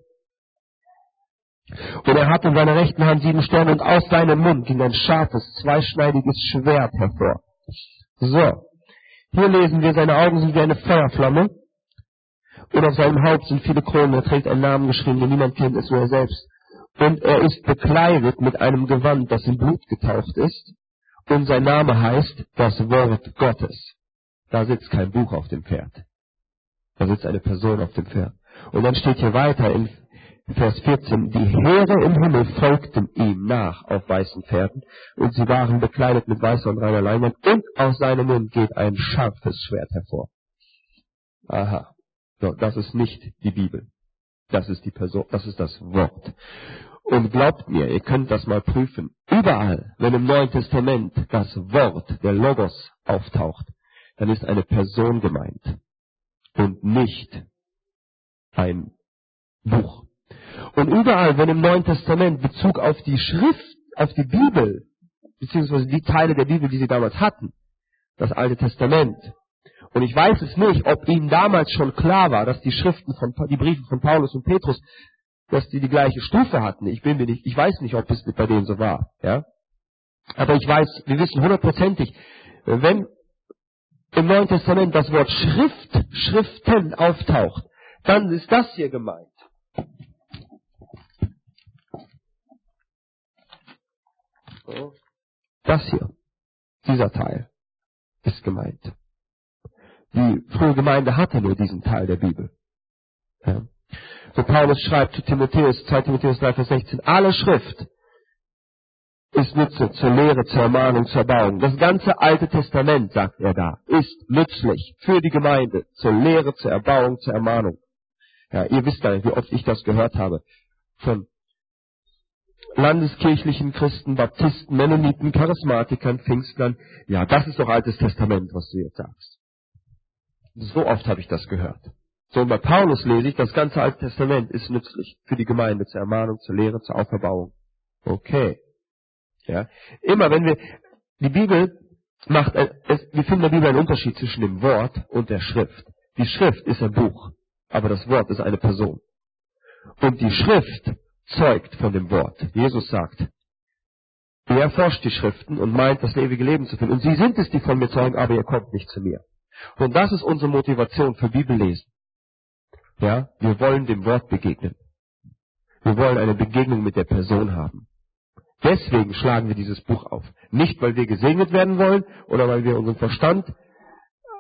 Und er hatte in seiner rechten Hand 7 Sterne, und aus seinem Mund ging ein scharfes, zweischneidiges Schwert hervor. So, hier lesen wir, seine Augen sind wie eine Feuerflamme, und auf seinem Haupt sind viele Kronen. Er trägt einen Namen geschrieben, den niemand kennt, es nur er selbst. Und er ist bekleidet mit einem Gewand, das in Blut getaucht ist, und sein Name heißt das Wort Gottes. Da sitzt kein Buch auf dem Pferd. Da sitzt eine Person auf dem Pferd. Und dann steht hier weiter in Vers 14, die Heere im Himmel folgten ihm nach auf weißen Pferden, und sie waren bekleidet mit weißer und reiner Leinwand, und aus seinem Mund geht ein scharfes Schwert hervor. Aha. So, das ist nicht die Bibel. Das ist die Person, das ist das Wort. Und glaubt mir, ihr könnt das mal prüfen. Überall, wenn im Neuen Testament das Wort, der Logos, auftaucht, dann ist eine Person gemeint und nicht ein Buch. Und überall, wenn im Neuen Testament Bezug auf die Schrift, auf die Bibel, beziehungsweise die Teile der Bibel, die sie damals hatten, das Alte Testament. Und ich weiß es nicht, ob ihnen damals schon klar war, dass die Briefe von Paulus und Petrus, dass die gleiche Stufe hatten. Ich weiß nicht, ob es bei denen so war, ja. Aber wir wissen hundertprozentig, wenn im Neuen Testament das Wort Schriften auftaucht, dann ist das hier gemeint. So. Das hier, dieser Teil, ist gemeint. Die frühe Gemeinde hatte nur diesen Teil der Bibel. Ja. So Paulus schreibt zu Timotheus, 2 Timotheus 3, Vers 16, alle Schrift ist Nütze zur Lehre, zur Ermahnung, zur Erbauung. Das ganze Alte Testament, sagt er da, ist nützlich für die Gemeinde, zur Lehre, zur Erbauung, zur Ermahnung. Ja, ihr wisst gar nicht, wie oft ich das gehört habe. Von landeskirchlichen Christen, Baptisten, Mennoniten, Charismatikern, Pfingstlern. Ja, das ist doch Altes Testament, was du jetzt sagst. So oft habe ich das gehört. So, und bei Paulus lese ich, das ganze Alte Testament ist nützlich für die Gemeinde, zur Ermahnung, zur Lehre, zur Auferbauung. Okay. Ja. Immer wenn die Bibel wir finden in der Bibel einen Unterschied zwischen dem Wort und der Schrift. Die Schrift ist ein Buch, aber das Wort ist eine Person. Und die Schrift zeugt von dem Wort. Jesus sagt, ihr erforscht die Schriften und meint, das ewige Leben zu finden. Und sie sind es, die von mir zeugen, aber ihr kommt nicht zu mir. Und das ist unsere Motivation für Bibellesen. Ja, wir wollen dem Wort begegnen. Wir wollen eine Begegnung mit der Person haben. Deswegen schlagen wir dieses Buch auf. Nicht, weil wir gesegnet werden wollen oder weil wir unseren Verstand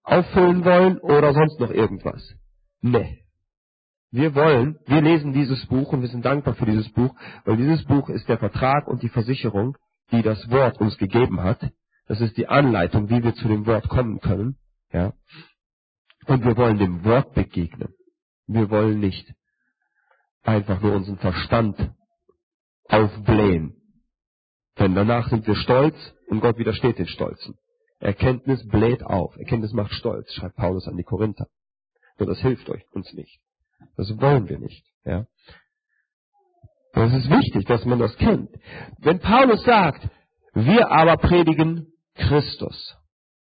auffüllen wollen oder sonst noch irgendwas. Nee. Wir lesen dieses Buch und wir sind dankbar für dieses Buch, weil dieses Buch ist der Vertrag und die Versicherung, die das Wort uns gegeben hat. Das ist die Anleitung, wie wir zu dem Wort kommen können. Ja. Und wir wollen dem Wort begegnen. Wir wollen nicht einfach nur unseren Verstand aufblähen. Denn danach sind wir stolz und Gott widersteht den Stolzen. Erkenntnis bläht auf. Erkenntnis macht stolz, schreibt Paulus an die Korinther. Und das hilft uns nicht. Das wollen wir nicht. Ja. Und es ist wichtig, dass man das kennt. Wenn Paulus sagt, wir aber predigen Christus.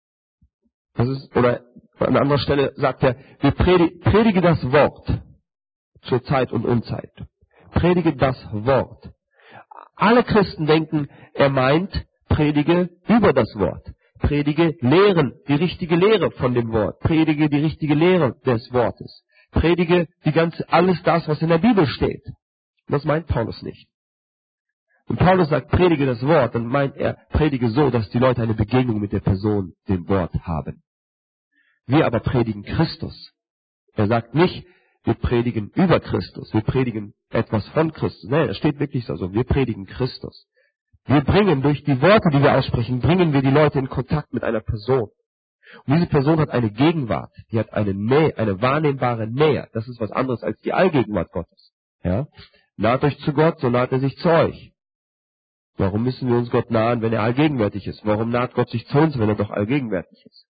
Oder an anderer Stelle sagt er, wir predige das Wort zur Zeit und Unzeit. Predige das Wort. Alle Christen denken, er meint, predige über das Wort. Predige Lehren, die richtige Lehre von dem Wort. Predige die richtige Lehre des Wortes. Predige alles das, was in der Bibel steht. Das meint Paulus nicht. Wenn Paulus sagt, predige das Wort, dann meint er, predige so, dass die Leute eine Begegnung mit der Person, dem Wort haben. Wir aber predigen Christus. Er sagt nicht, wir predigen über Christus, wir predigen etwas von Christus. Nein, das steht wirklich so, wir predigen Christus. Wir bringen durch die Worte, die wir aussprechen, bringen wir die Leute in Kontakt mit einer Person. Und diese Person hat eine Gegenwart, die hat eine Nähe, eine wahrnehmbare Nähe. Das ist was anderes als die Allgegenwart Gottes. Ja? Naht euch zu Gott, so naht er sich zu euch. Warum müssen wir uns Gott nahen, wenn er allgegenwärtig ist? Warum naht Gott sich zu uns, wenn er doch allgegenwärtig ist?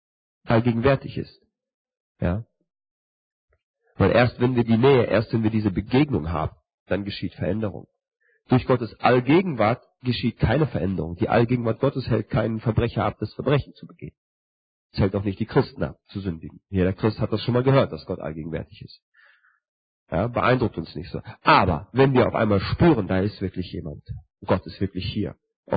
Ja? Weil erst wenn wir die Nähe, erst wenn wir diese Begegnung haben, dann geschieht Veränderung. Durch Gottes Allgegenwart geschieht keine Veränderung. Die Allgegenwart Gottes hält keinen Verbrecher ab, das Verbrechen zu begehen. Es hält auch nicht die Christen ab, zu sündigen. Jeder Christ hat das schon mal gehört, dass Gott allgegenwärtig ist. Ja, beeindruckt uns nicht so. Aber wenn wir auf einmal spüren, da ist wirklich jemand, Gott ist wirklich hier,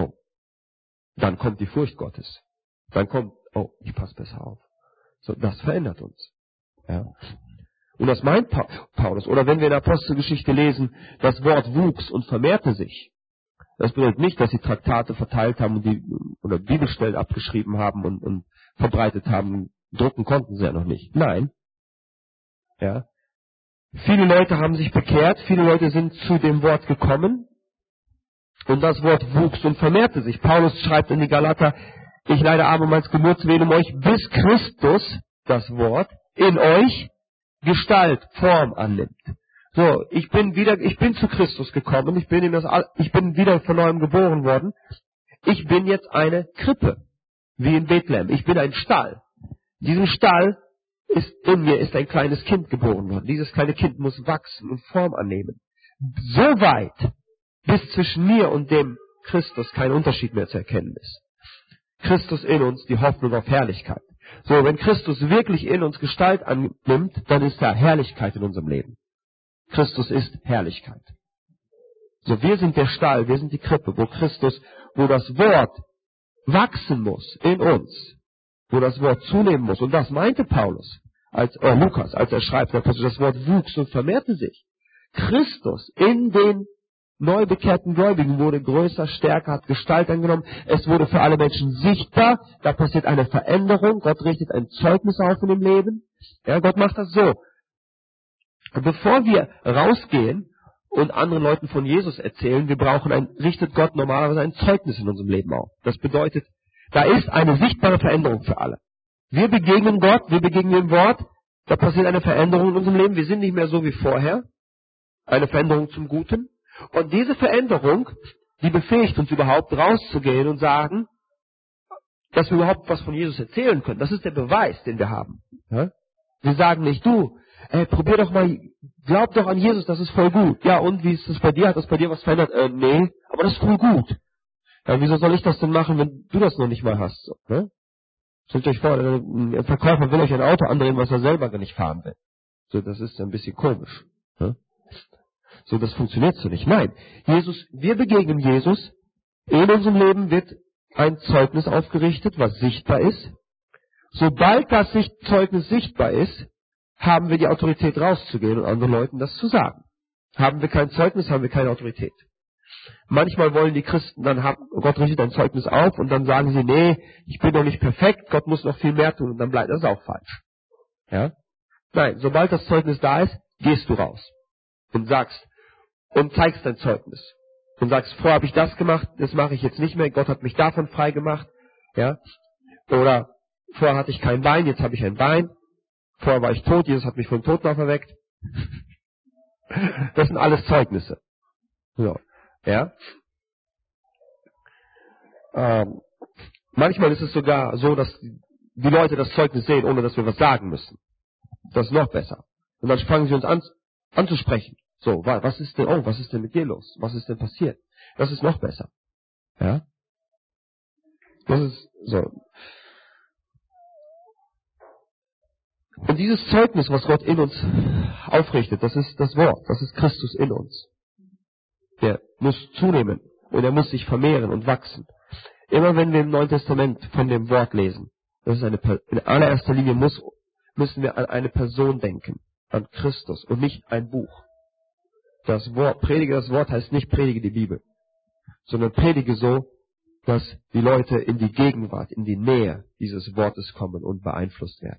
dann kommt die Furcht Gottes. Dann kommt, ich passe besser auf. So, das verändert uns. Ja. Und das meint Paulus. Oder wenn wir in der Apostelgeschichte lesen, das Wort wuchs und vermehrte sich. Das bedeutet nicht, dass sie Traktate verteilt haben oder Bibelstellen abgeschrieben haben und verbreitet haben. Drucken konnten sie ja noch nicht. Nein. Ja. Viele Leute haben sich bekehrt, viele Leute sind zu dem Wort gekommen und das Wort wuchs und vermehrte sich. Paulus schreibt in die Galater, ich leide abermals Geburtswehen um euch, bis Christus, das Wort, in euch Gestalt, Form annimmt. So, ich bin zu Christus gekommen, ich bin wieder von neuem geboren worden. Ich bin jetzt eine Krippe, wie in Bethlehem. Ich bin ein Stall. In diesem Stall in mir ist ein kleines Kind geboren worden. Dieses kleine Kind muss wachsen und Form annehmen. So weit, bis zwischen mir und dem Christus kein Unterschied mehr zu erkennen ist. Christus in uns, die Hoffnung auf Herrlichkeit. So, wenn Christus wirklich in uns Gestalt annimmt, dann ist da Herrlichkeit in unserem Leben. Christus ist Herrlichkeit. So, wir sind der Stall, wir sind die Krippe, wo das Wort wachsen muss in uns, wo das Wort zunehmen muss. Und das meinte Lukas, als er schreibt, das Wort wuchs und vermehrte sich. Christus in den neu bekehrten Gläubigen wurde größer, stärker, hat Gestalt angenommen. Es wurde für alle Menschen sichtbar. Da passiert eine Veränderung. Gott richtet ein Zeugnis auf in dem Leben. Ja, Gott macht das so. Und bevor wir rausgehen und anderen Leuten von Jesus erzählen, richtet Gott normalerweise ein Zeugnis in unserem Leben auf. Das bedeutet, da ist eine sichtbare Veränderung für alle. Wir begegnen Gott, wir begegnen dem Wort, da passiert eine Veränderung in unserem Leben. Wir sind nicht mehr so wie vorher. Eine Veränderung zum Guten. Und diese Veränderung, die befähigt uns überhaupt rauszugehen und sagen, dass wir überhaupt was von Jesus erzählen können. Das ist der Beweis, den wir haben. Ja? Wir sagen nicht, probier doch mal, glaub doch an Jesus, das ist voll gut. Ja, und wie ist das bei dir? Hat das bei dir was verändert? Nee, aber das ist voll gut. Ja, wieso soll ich das denn machen, wenn du das noch nicht mal hast? So, ne? Stellt euch vor, ein Verkäufer will euch ein Auto andrehen, was er selber gar nicht fahren will. So, das ist ein bisschen komisch. Ne? So, das funktioniert so nicht. Nein, wir begegnen Jesus. In unserem Leben wird ein Zeugnis aufgerichtet, was sichtbar ist. Sobald das Zeugnis sichtbar ist, haben wir die Autorität rauszugehen und anderen Leuten das zu sagen. Haben wir kein Zeugnis, haben wir keine Autorität. Manchmal wollen die Christen dann haben, Gott richtet ein Zeugnis auf und dann sagen sie, nee, ich bin doch nicht perfekt, Gott muss noch viel mehr tun und dann bleibt das auch falsch. Ja? Nein, sobald das Zeugnis da ist, gehst du raus und sagst und zeigst dein Zeugnis. Und sagst, vorher habe ich das gemacht, das mache ich jetzt nicht mehr, Gott hat mich davon frei gemacht. Ja? Oder vorher hatte ich kein Bein, jetzt habe ich ein Bein. Vorher war ich tot, Jesus hat mich vom Toten auferweckt. Das sind alles Zeugnisse. So. Ja? Manchmal ist es sogar so, dass die Leute das Zeugnis sehen, ohne dass wir was sagen müssen. Das ist noch besser. Und dann fangen sie uns an anzusprechen. So, was ist denn mit dir los? Was ist denn passiert? Das ist noch besser. Ja? Das ist so. Und dieses Zeugnis, was Gott in uns aufrichtet, das ist das Wort, das ist Christus in uns. Der muss zunehmen und er muss sich vermehren und wachsen. Immer wenn wir im Neuen Testament von dem Wort lesen, das ist in allererster Linie müssen wir an eine Person denken, an Christus und nicht ein Buch. Predige das Wort heißt nicht predige die Bibel, sondern predige so, dass die Leute in die Gegenwart, in die Nähe dieses Wortes kommen und beeinflusst werden.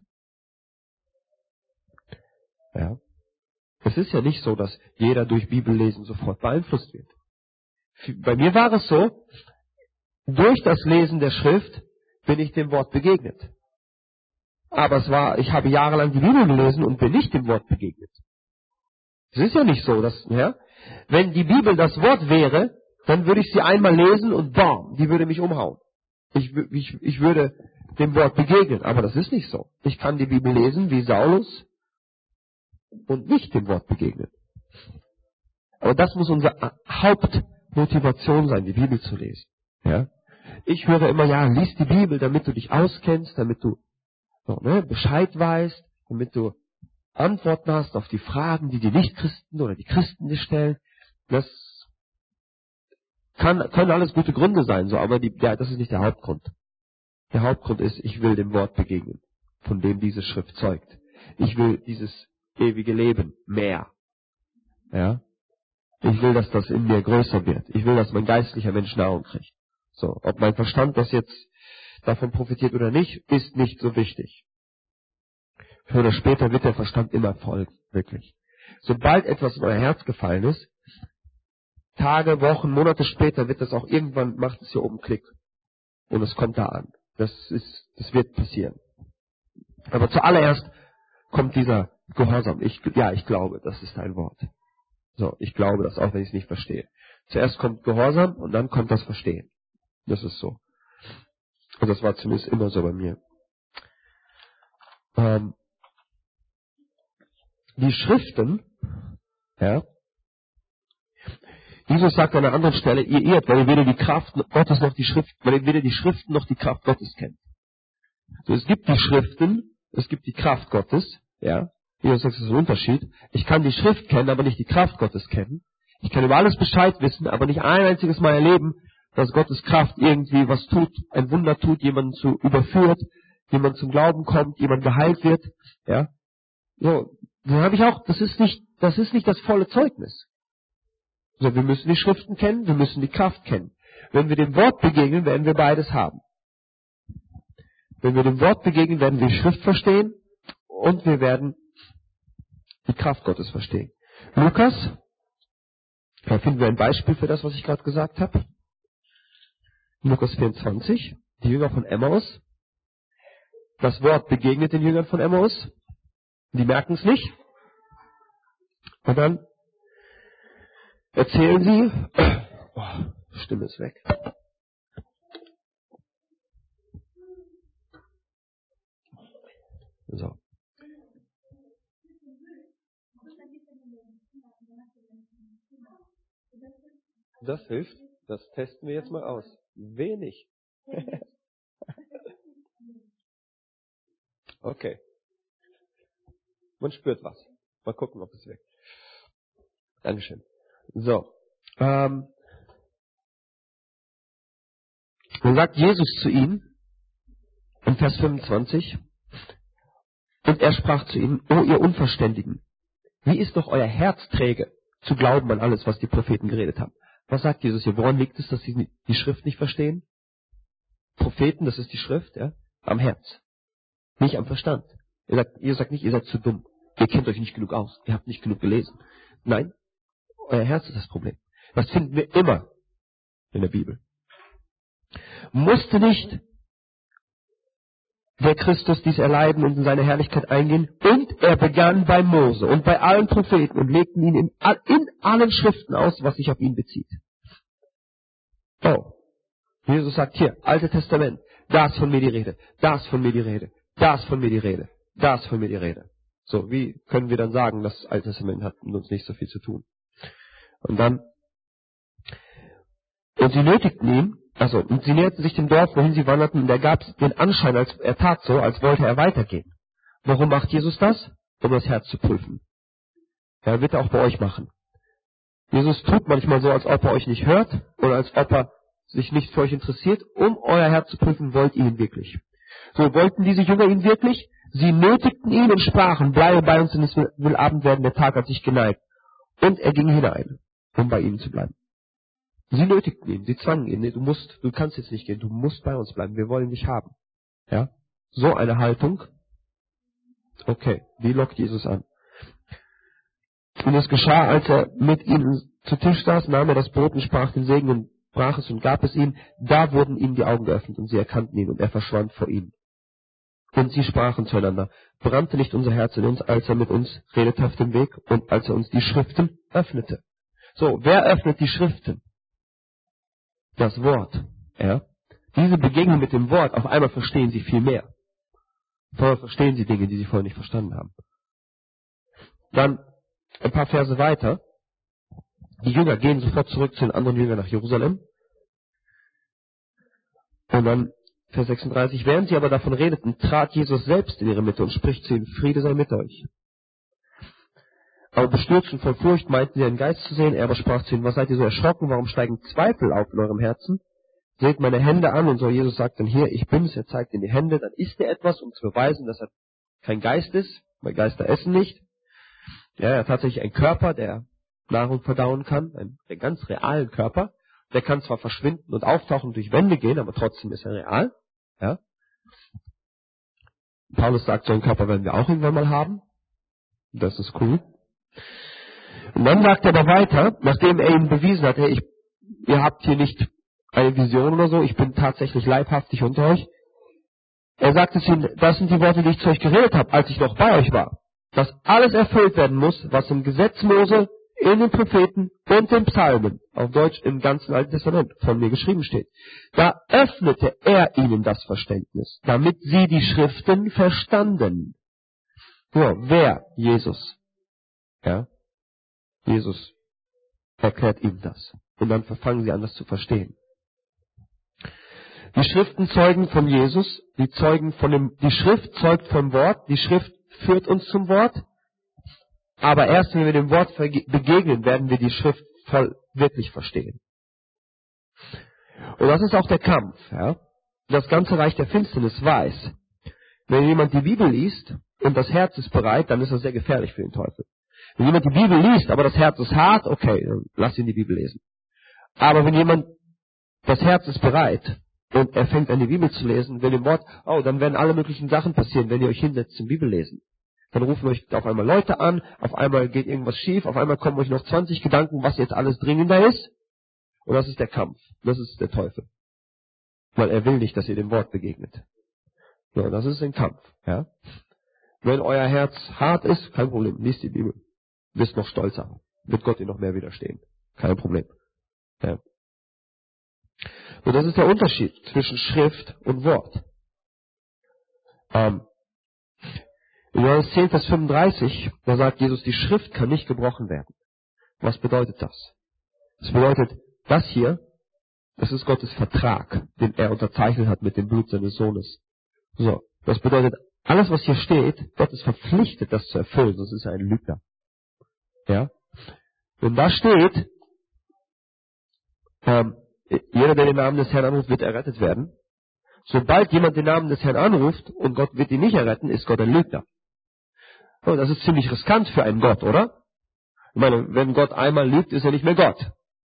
Ja. Es ist ja nicht so, dass jeder durch Bibellesen sofort beeinflusst wird. Bei mir war es so, durch das Lesen der Schrift bin ich dem Wort begegnet. Aber ich habe jahrelang die Bibel gelesen und bin nicht dem Wort begegnet. Es ist ja nicht so, dass, ja, wenn die Bibel das Wort wäre, dann würde ich sie einmal lesen und bam, die würde mich umhauen. Ich würde dem Wort begegnen, aber das ist nicht so. Ich kann die Bibel lesen wie Saulus und nicht dem Wort begegnen. Aber das muss unsere Hauptmotivation sein, die Bibel zu lesen. Ja? Ich höre immer, ja, lies die Bibel, damit du dich auskennst, damit du Bescheid weißt, damit du Antworten hast auf die Fragen, die Nichtchristen oder die Christen dir stellen. Das können alles gute Gründe sein, so, aber das ist nicht der Hauptgrund. Der Hauptgrund ist, ich will dem Wort begegnen, von dem diese Schrift zeugt. Ich will dieses ewige Leben mehr. Ja? Ich will, dass das in mir größer wird. Ich will, dass mein geistlicher Mensch Nahrung kriegt. So, ob mein Verstand das jetzt davon profitiert oder nicht, ist nicht so wichtig. Früher oder später wird der Verstand immer folgen, wirklich. Sobald etwas in euer Herz gefallen ist, Tage, Wochen, Monate später wird das auch irgendwann, macht es hier oben Klick. Und es kommt da an. Das wird passieren. Aber zuallererst kommt dieser Gehorsam. Ich glaube, das ist ein Wort. So, ich glaube das, auch wenn ich es nicht verstehe. Zuerst kommt Gehorsam und dann kommt das Verstehen. Das ist so. Und das war zumindest immer so bei mir. Die Schriften, ja, Jesus sagt an einer anderen Stelle, ihr irrt, weil ihr weder die Kraft Gottes noch die Schrift, weil ihr weder die Schriften noch die Kraft Gottes kennt. So, es gibt die Schriften, es gibt die Kraft Gottes, ja. Jesus sagt, das ist ein Unterschied. Ich kann die Schrift kennen, aber nicht die Kraft Gottes kennen. Ich kann über alles Bescheid wissen, aber nicht ein einziges Mal erleben, dass Gottes Kraft irgendwie was tut, ein Wunder tut, jemanden überführt, jemand zum Glauben kommt, jemand geheilt wird, ja. So, dann habe ich auch, das ist nicht das volle Zeugnis. So, wir müssen die Schriften kennen, wir müssen die Kraft kennen. Wenn wir dem Wort begegnen, werden wir beides haben. Wenn wir dem Wort begegnen, werden wir die Schrift verstehen und wir werden die Kraft Gottes verstehen. Lukas, da finden wir ein Beispiel für das, was ich gerade gesagt habe. Lukas 24, die Jünger von Emmaus. Das Wort begegnet den Jüngern von Emmaus. Die merken es nicht. Und dann erzählen sie, Stimme ist weg. So. Das hilft. Das testen wir jetzt mal aus. Wenig. Okay. Man spürt was. Mal gucken, ob es wirkt. Dankeschön. So. Dann sagt Jesus zu ihnen, in Vers 25, und er sprach zu ihnen, o ihr Unverständigen, wie ist doch euer Herz träge, zu glauben an alles, was die Propheten geredet haben. Was sagt Jesus hier? Woran liegt es, dass sie die Schrift nicht verstehen? Propheten, das ist die Schrift, ja? Am Herz. Nicht am Verstand. Jesus sagt nicht, ihr seid zu dumm. Ihr kennt euch nicht genug aus. Ihr habt nicht genug gelesen. Nein, euer Herz ist das Problem. Das finden wir immer in der Bibel. Musste nicht der Christus dies erleiden und in seine Herrlichkeit eingehen? Und er begann bei Mose und bei allen Propheten und legten ihn in allen Schriften aus, was sich auf ihn bezieht. Oh. Jesus sagt hier, Altes Testament, da ist von mir die Rede, da ist von mir die Rede, da ist von mir die Rede, da ist von mir die Rede. So, wie können wir dann sagen, das Alte Testament hat mit uns nicht so viel zu tun? Und sie nötigten ihn, und sie näherten sich dem Dorf, wohin sie wanderten, und er gab den Anschein, er tat so, als wollte er weitergehen. Warum macht Jesus das? Um das Herz zu prüfen. Er wird er auch bei euch machen. Jesus tut manchmal so, als ob er euch nicht hört, oder als ob er sich nicht für euch interessiert, um euer Herz zu prüfen, wollt ihr ihn wirklich. So wollten diese Jünger ihn wirklich? Sie nötigten ihn und sprachen, bleibe bei uns, denn es will Abend werden, der Tag hat sich geneigt. Und er ging hinein, um bei ihnen zu bleiben. Sie nötigten ihn, sie zwangen ihn, nee, du kannst jetzt nicht gehen, du musst bei uns bleiben, wir wollen dich haben. Ja? So eine Haltung. Okay, die lockt Jesus an. Und es geschah, als er mit ihnen zu Tisch saß, nahm er das Brot und sprach den Segen und brach es und gab es ihnen. Da wurden ihnen die Augen geöffnet und sie erkannten ihn und er verschwand vor ihnen. Und sie sprachen zueinander, brannte nicht unser Herz in uns, als er mit uns redete auf dem Weg und als er uns die Schriften öffnete. So, wer öffnet die Schriften? Das Wort. Ja? Diese Begegnung mit dem Wort, auf einmal verstehen sie viel mehr. Vorher verstehen sie Dinge, die sie vorher nicht verstanden haben. Dann ein paar Verse weiter. Die Jünger gehen sofort zurück zu den anderen Jüngern nach Jerusalem. Und dann Vers 36. Während sie aber davon redeten, trat Jesus selbst in ihre Mitte und spricht zu ihnen, Friede sei mit euch. Aber bestürzt und voll Furcht meinten sie einen Geist zu sehen. Er aber sprach zu ihnen, was seid ihr so erschrocken? Warum steigen Zweifel auf in eurem Herzen? Seht meine Hände an. Und so Jesus sagt dann, hier, ich bin's. Er zeigt ihnen die Hände. Dann isst er etwas, um zu beweisen, dass er kein Geist ist, weil Geister essen nicht. Ja, er hat tatsächlich einen Körper, der Nahrung verdauen kann, einen ganz realen Körper. Der kann zwar verschwinden und auftauchen, durch Wände gehen, aber trotzdem ist er real. Ja. Paulus sagt, so einen Körper werden wir auch irgendwann mal haben. Das ist cool. Und dann sagt er aber weiter, nachdem er ihnen bewiesen hat, hey, ihr habt hier nicht eine Vision oder so, ich bin tatsächlich leibhaftig unter euch. Er sagt es ihnen, das sind die Worte, die ich zu euch geredet habe, als ich noch bei euch war. Dass alles erfüllt werden muss, was im Gesetz Mose, in den Propheten und den Psalmen, auf Deutsch im ganzen Alten Testament, von mir geschrieben steht. Da öffnete er ihnen das Verständnis, damit sie die Schriften verstanden. So, wer? Jesus. Ja? Jesus erklärt ihm das. Und dann fangen sie an, das zu verstehen. Die Schriften zeugen von Jesus, die Schrift zeugt vom Wort, die Schrift führt uns zum Wort, aber erst wenn wir dem Wort begegnen, werden wir die Schrift voll wirklich verstehen. Und das ist auch der Kampf. Ja? Das ganze Reich der Finsternis weiß, wenn jemand die Bibel liest und das Herz ist bereit, dann ist das sehr gefährlich für den Teufel. Wenn jemand die Bibel liest, aber das Herz ist hart, okay, dann lass ihn die Bibel lesen. Aber wenn jemand, das Herz ist bereit und er fängt an die Bibel zu lesen, will dem Wort, dann werden alle möglichen Sachen passieren, wenn ihr euch hinsetzt zum Bibellesen. Dann rufen euch auf einmal Leute an, auf einmal geht irgendwas schief, auf einmal kommen euch noch 20 Gedanken, was jetzt alles dringender ist. Und das ist der Kampf. Das ist der Teufel. Weil er will nicht, dass ihr dem Wort begegnet. So, das ist ein Kampf. Ja? Wenn euer Herz hart ist, kein Problem, liest die Bibel. Wirst noch stolzer. Wird Gott dir noch mehr widerstehen. Kein Problem. Ja. Und das ist der Unterschied zwischen Schrift und Wort. In Johannes 10, Vers 35, da sagt Jesus, die Schrift kann nicht gebrochen werden. Was bedeutet das? Das bedeutet, das hier, das ist Gottes Vertrag, den er unterzeichnet hat mit dem Blut seines Sohnes. So, das bedeutet, alles was hier steht, Gott ist verpflichtet, das zu erfüllen, sonst ist er ein Lügner. Ja? Und da steht, jeder, der den Namen des Herrn anruft, wird errettet werden. Sobald jemand den Namen des Herrn anruft und Gott wird ihn nicht erretten, ist Gott ein Lügner. Oh, das ist ziemlich riskant für einen Gott, oder? Ich meine, wenn Gott einmal lügt, ist er nicht mehr Gott.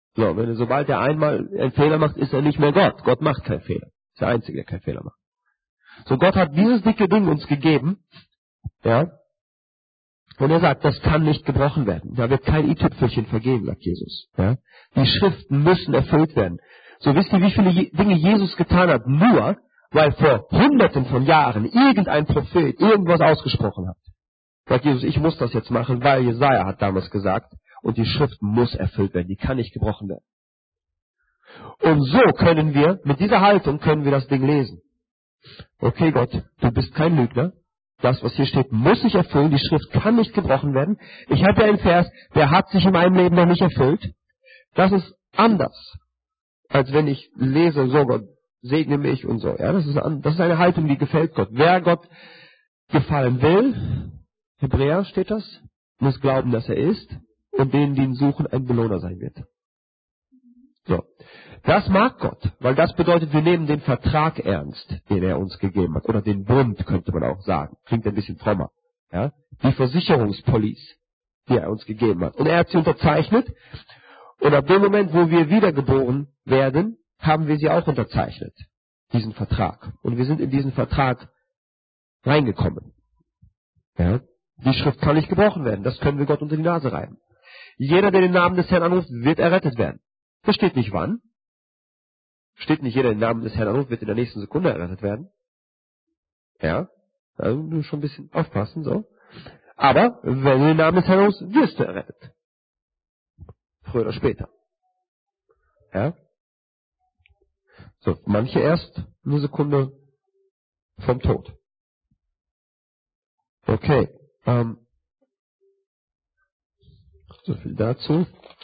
So, sobald er einmal einen Fehler macht, ist er nicht mehr Gott. Gott macht keinen Fehler. Ist der Einzige, der keinen Fehler macht. So, Gott hat dieses dicke Ding uns gegeben, ja, und er sagt, das kann nicht gebrochen werden. Da wird kein i-Tüpfelchen vergeben, sagt Jesus. Ja. Die Schriften müssen erfüllt werden. So, wisst ihr, wie viele Dinge Jesus getan hat? Nur, weil vor Hunderten von Jahren irgendein Prophet irgendwas ausgesprochen hat. Sagt Jesus, ich muss das jetzt machen, weil Jesaja hat damals gesagt, und die Schrift muss erfüllt werden, die kann nicht gebrochen werden. Und so können wir, mit dieser Haltung können wir das Ding lesen. Okay, Gott, du bist kein Lügner. Das, was hier steht, muss sich erfüllen. Die Schrift kann nicht gebrochen werden. Ich habe ja einen Vers, der hat sich in meinem Leben noch nicht erfüllt. Das ist anders, als wenn ich lese, so Gott, segne mich und so. Ja, das ist eine Haltung, die gefällt Gott. Wer Gott gefallen will, Hebräer steht das, muss glauben, dass er ist und denen, die ihn suchen, ein Belohner sein wird. So. Das mag Gott, weil das bedeutet, wir nehmen den Vertrag ernst, den er uns gegeben hat. Oder den Bund, könnte man auch sagen. Klingt ein bisschen frommer. Ja? Die Versicherungspolice, die er uns gegeben hat. Und er hat sie unterzeichnet. Und ab dem Moment, wo wir wiedergeboren werden, haben wir sie auch unterzeichnet. Diesen Vertrag. Und wir sind in diesen Vertrag reingekommen. Ja? Die Schrift kann nicht gebrochen werden. Das können wir Gott unter die Nase reiben. Jeder, der den Namen des Herrn anruft, wird errettet werden. Das steht nicht wann. Steht nicht jeder, der den Namen des Herrn anruft, wird in der nächsten Sekunde errettet werden. Ja, also nur schon ein bisschen aufpassen, so. Aber, wenn du den Namen des Herrn anrufst, wirst du errettet. Früher oder später. Ja. So, manche erst eine Sekunde vom Tod. Okay, so viel dazu.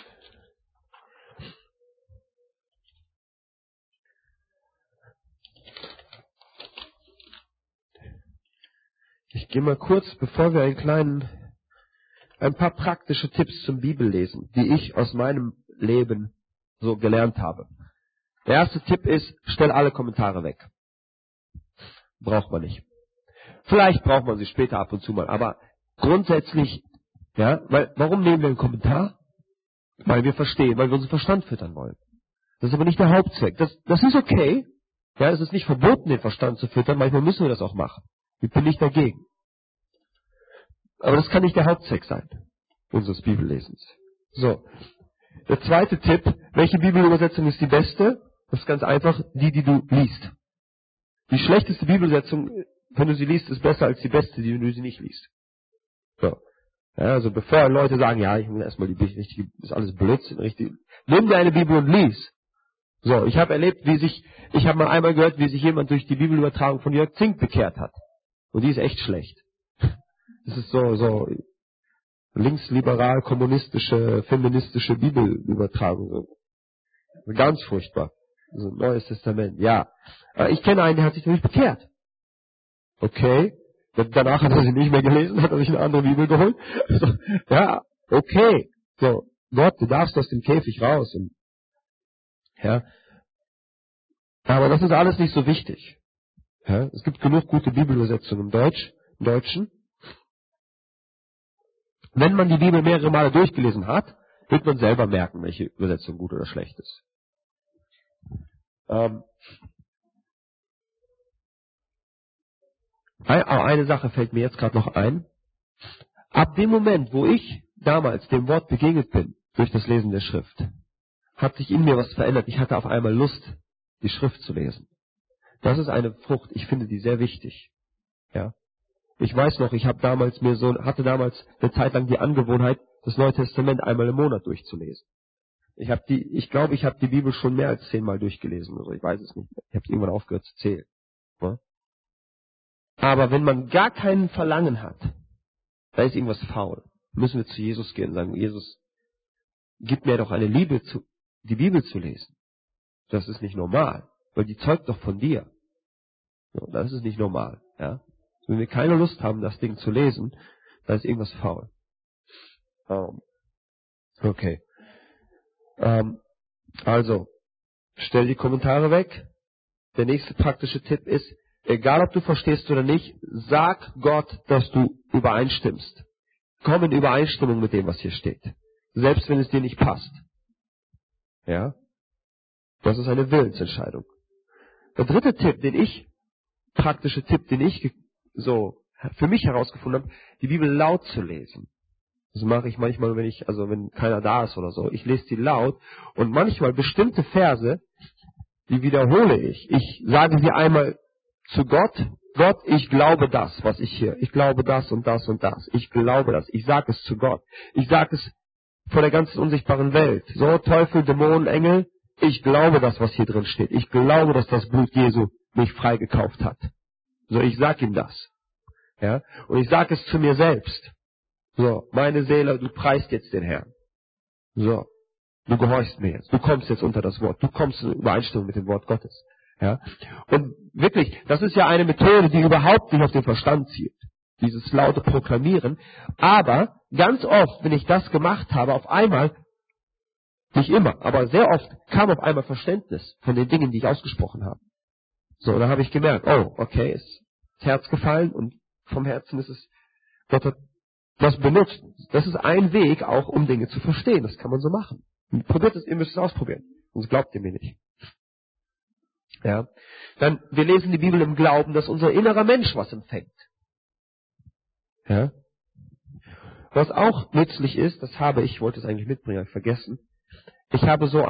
Ich gehe mal kurz, bevor wir ein paar praktische Tipps zum Bibellesen, die ich aus meinem Leben so gelernt habe. Der erste Tipp ist, stell alle Kommentare weg. Braucht man nicht. Vielleicht braucht man sie später ab und zu mal, aber grundsätzlich, ja, warum nehmen wir einen Kommentar? Weil wir verstehen, weil wir unseren Verstand füttern wollen. Das ist aber nicht der Hauptzweck. Das ist okay. Ja, es ist nicht verboten, den Verstand zu füttern. Manchmal müssen wir das auch machen. Ich bin nicht dagegen. Aber das kann nicht der Hauptzweck sein, unseres Bibellesens. So. Der zweite Tipp, welche Bibelübersetzung ist die beste? Das ist ganz einfach, die du liest. Die schlechteste Bibelübersetzung, wenn du sie liest, ist besser als die beste, die du sie nicht liest. So. Ja, also bevor Leute sagen, ja, ich muss erstmal die richtige, ist alles Blödsinn, richtig. Nimm dir eine Bibel und lies. So, ich habe erlebt, ich habe mal einmal gehört, wie sich jemand durch die Bibelübertragung von Jörg Zink bekehrt hat. Und die ist echt schlecht. Das ist so linksliberal, kommunistische, feministische Bibelübertragung. So. Ganz furchtbar. So ein Neues Testament, ja. Aber ich kenne einen, der hat sich nämlich bekehrt. Okay. Danach hat er sie nicht mehr gelesen, hat er sich eine andere Bibel geholt. So, ja, okay. So, Gott, du darfst aus dem Käfig raus. Und, ja. Aber das ist alles nicht so wichtig. Ja. Es gibt genug gute Bibelübersetzungen im Deutschen. Wenn man die Bibel mehrere Male durchgelesen hat, wird man selber merken, welche Übersetzung gut oder schlecht ist. Eine Sache fällt mir jetzt gerade noch ein. Ab dem Moment, wo ich damals dem Wort begegnet bin, durch das Lesen der Schrift, hat sich in mir was verändert. Ich hatte auf einmal Lust, die Schrift zu lesen. Das ist eine Frucht, ich finde die sehr wichtig. Ja. Ich weiß noch, hatte damals eine Zeit lang die Angewohnheit, das Neue Testament einmal im Monat durchzulesen. Ich glaube, ich habe die Bibel schon mehr als 10-mal durchgelesen. Also ich weiß es nicht mehr. Ich habe irgendwann aufgehört zu zählen. Ja? Aber wenn man gar keinen Verlangen hat, da ist irgendwas faul. Müssen wir zu Jesus gehen und sagen, Jesus, gib mir doch eine Liebe, die Bibel zu lesen. Das ist nicht normal, weil die zeugt doch von dir. Ja, das ist nicht normal. Ja? Wenn wir keine Lust haben, das Ding zu lesen, da ist irgendwas faul. Okay. Also, stell die Kommentare weg. Der nächste praktische Tipp ist, egal ob du verstehst oder nicht, sag Gott, dass du übereinstimmst. Komm in Übereinstimmung mit dem, was hier steht. Selbst wenn es dir nicht passt. Ja? Das ist eine Willensentscheidung. Der dritte praktische Tipp, den ich so für mich herausgefunden habe, die Bibel laut zu lesen. Das mache ich manchmal, wenn keiner da ist oder so. Ich lese die laut und manchmal bestimmte Verse, die wiederhole ich. Ich sage sie einmal zu Gott. Gott, ich glaube das, was ich glaube das und das und das. Ich glaube das. Ich sage es zu Gott. Ich sage es vor der ganzen unsichtbaren Welt. So, Teufel, Dämonen, Engel, ich glaube das, was hier drin steht. Ich glaube, dass das Blut Jesu mich freigekauft hat. So, ich sage ihm das. Ja? Und ich sage es zu mir selbst. So, meine Seele, du preist jetzt den Herrn. So, du gehorchst mir jetzt. Du kommst jetzt unter das Wort. Du kommst in Übereinstimmung mit dem Wort Gottes. Ja? Und wirklich, das ist ja eine Methode, die überhaupt nicht auf den Verstand zielt. Dieses laute Proklamieren. Aber ganz oft, wenn ich das gemacht habe, auf einmal, nicht immer, aber sehr oft kam auf einmal Verständnis von den Dingen, die ich ausgesprochen habe. So, und dann habe ich gemerkt, oh, okay, ist ins Herz gefallen und vom Herzen ist es, Gott hat das benutzt. Das ist ein Weg auch, um Dinge zu verstehen. Das kann man so machen. Probiert es, ihr müsst es ausprobieren. Sonst glaubt ihr mir nicht. Ja. Dann, wir lesen die Bibel im Glauben, dass unser innerer Mensch was empfängt. Ja. Was auch nützlich ist, ich wollte es eigentlich mitbringen, habe ich vergessen. Ich habe so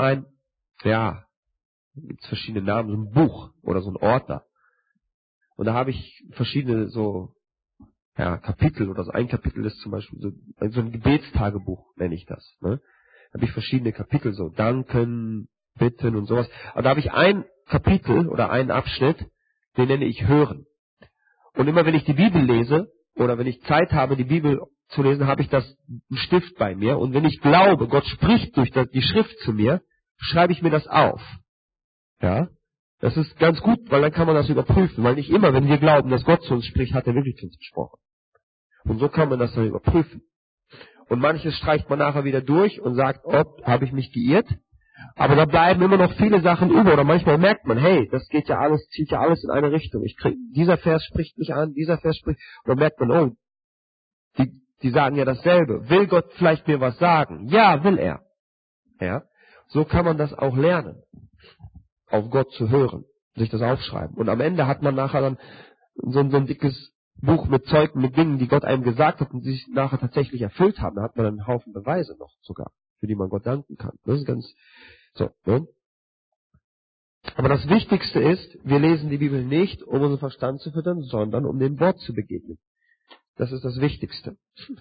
gibt es verschiedene Namen, so ein Buch oder so ein Ordner. Und da habe ich verschiedene Kapitel oder so. Ein Kapitel ist zum Beispiel so ein Gebetstagebuch, nenne ich das. Ne? Da habe ich verschiedene Kapitel, so Danken, Bitten und sowas. Aber da habe ich ein Kapitel oder einen Abschnitt, den nenne ich Hören. Und immer wenn ich die Bibel lese oder wenn ich Zeit habe, die Bibel zu lesen, habe ich einen Stift bei mir. Und wenn ich glaube, Gott spricht durch die Schrift zu mir, schreibe ich mir das auf. Ja? Das ist ganz gut, weil dann kann man das überprüfen. Weil nicht immer, wenn wir glauben, dass Gott zu uns spricht, hat er wirklich zu uns gesprochen. Und so kann man das dann überprüfen. Und manches streicht man nachher wieder durch und sagt, habe ich mich geirrt? Aber da bleiben immer noch viele Sachen über. Oder manchmal merkt man, hey, das zieht ja alles in eine Richtung. Dieser Vers spricht mich an, dieser Vers spricht. Und dann merkt man, die sagen ja dasselbe. Will Gott vielleicht mir was sagen? Ja, will er. Ja? So kann man das auch lernen, auf Gott zu hören, sich das aufschreiben. Und am Ende hat man nachher dann so ein dickes Buch mit Zeugen, mit Dingen, die Gott einem gesagt hat und die sich nachher tatsächlich erfüllt haben. Da hat man einen Haufen Beweise noch sogar, für die man Gott danken kann. Das ist ganz so. Ne? Aber das Wichtigste ist, wir lesen die Bibel nicht, um unseren Verstand zu füttern, sondern um dem Wort zu begegnen. Das ist das Wichtigste.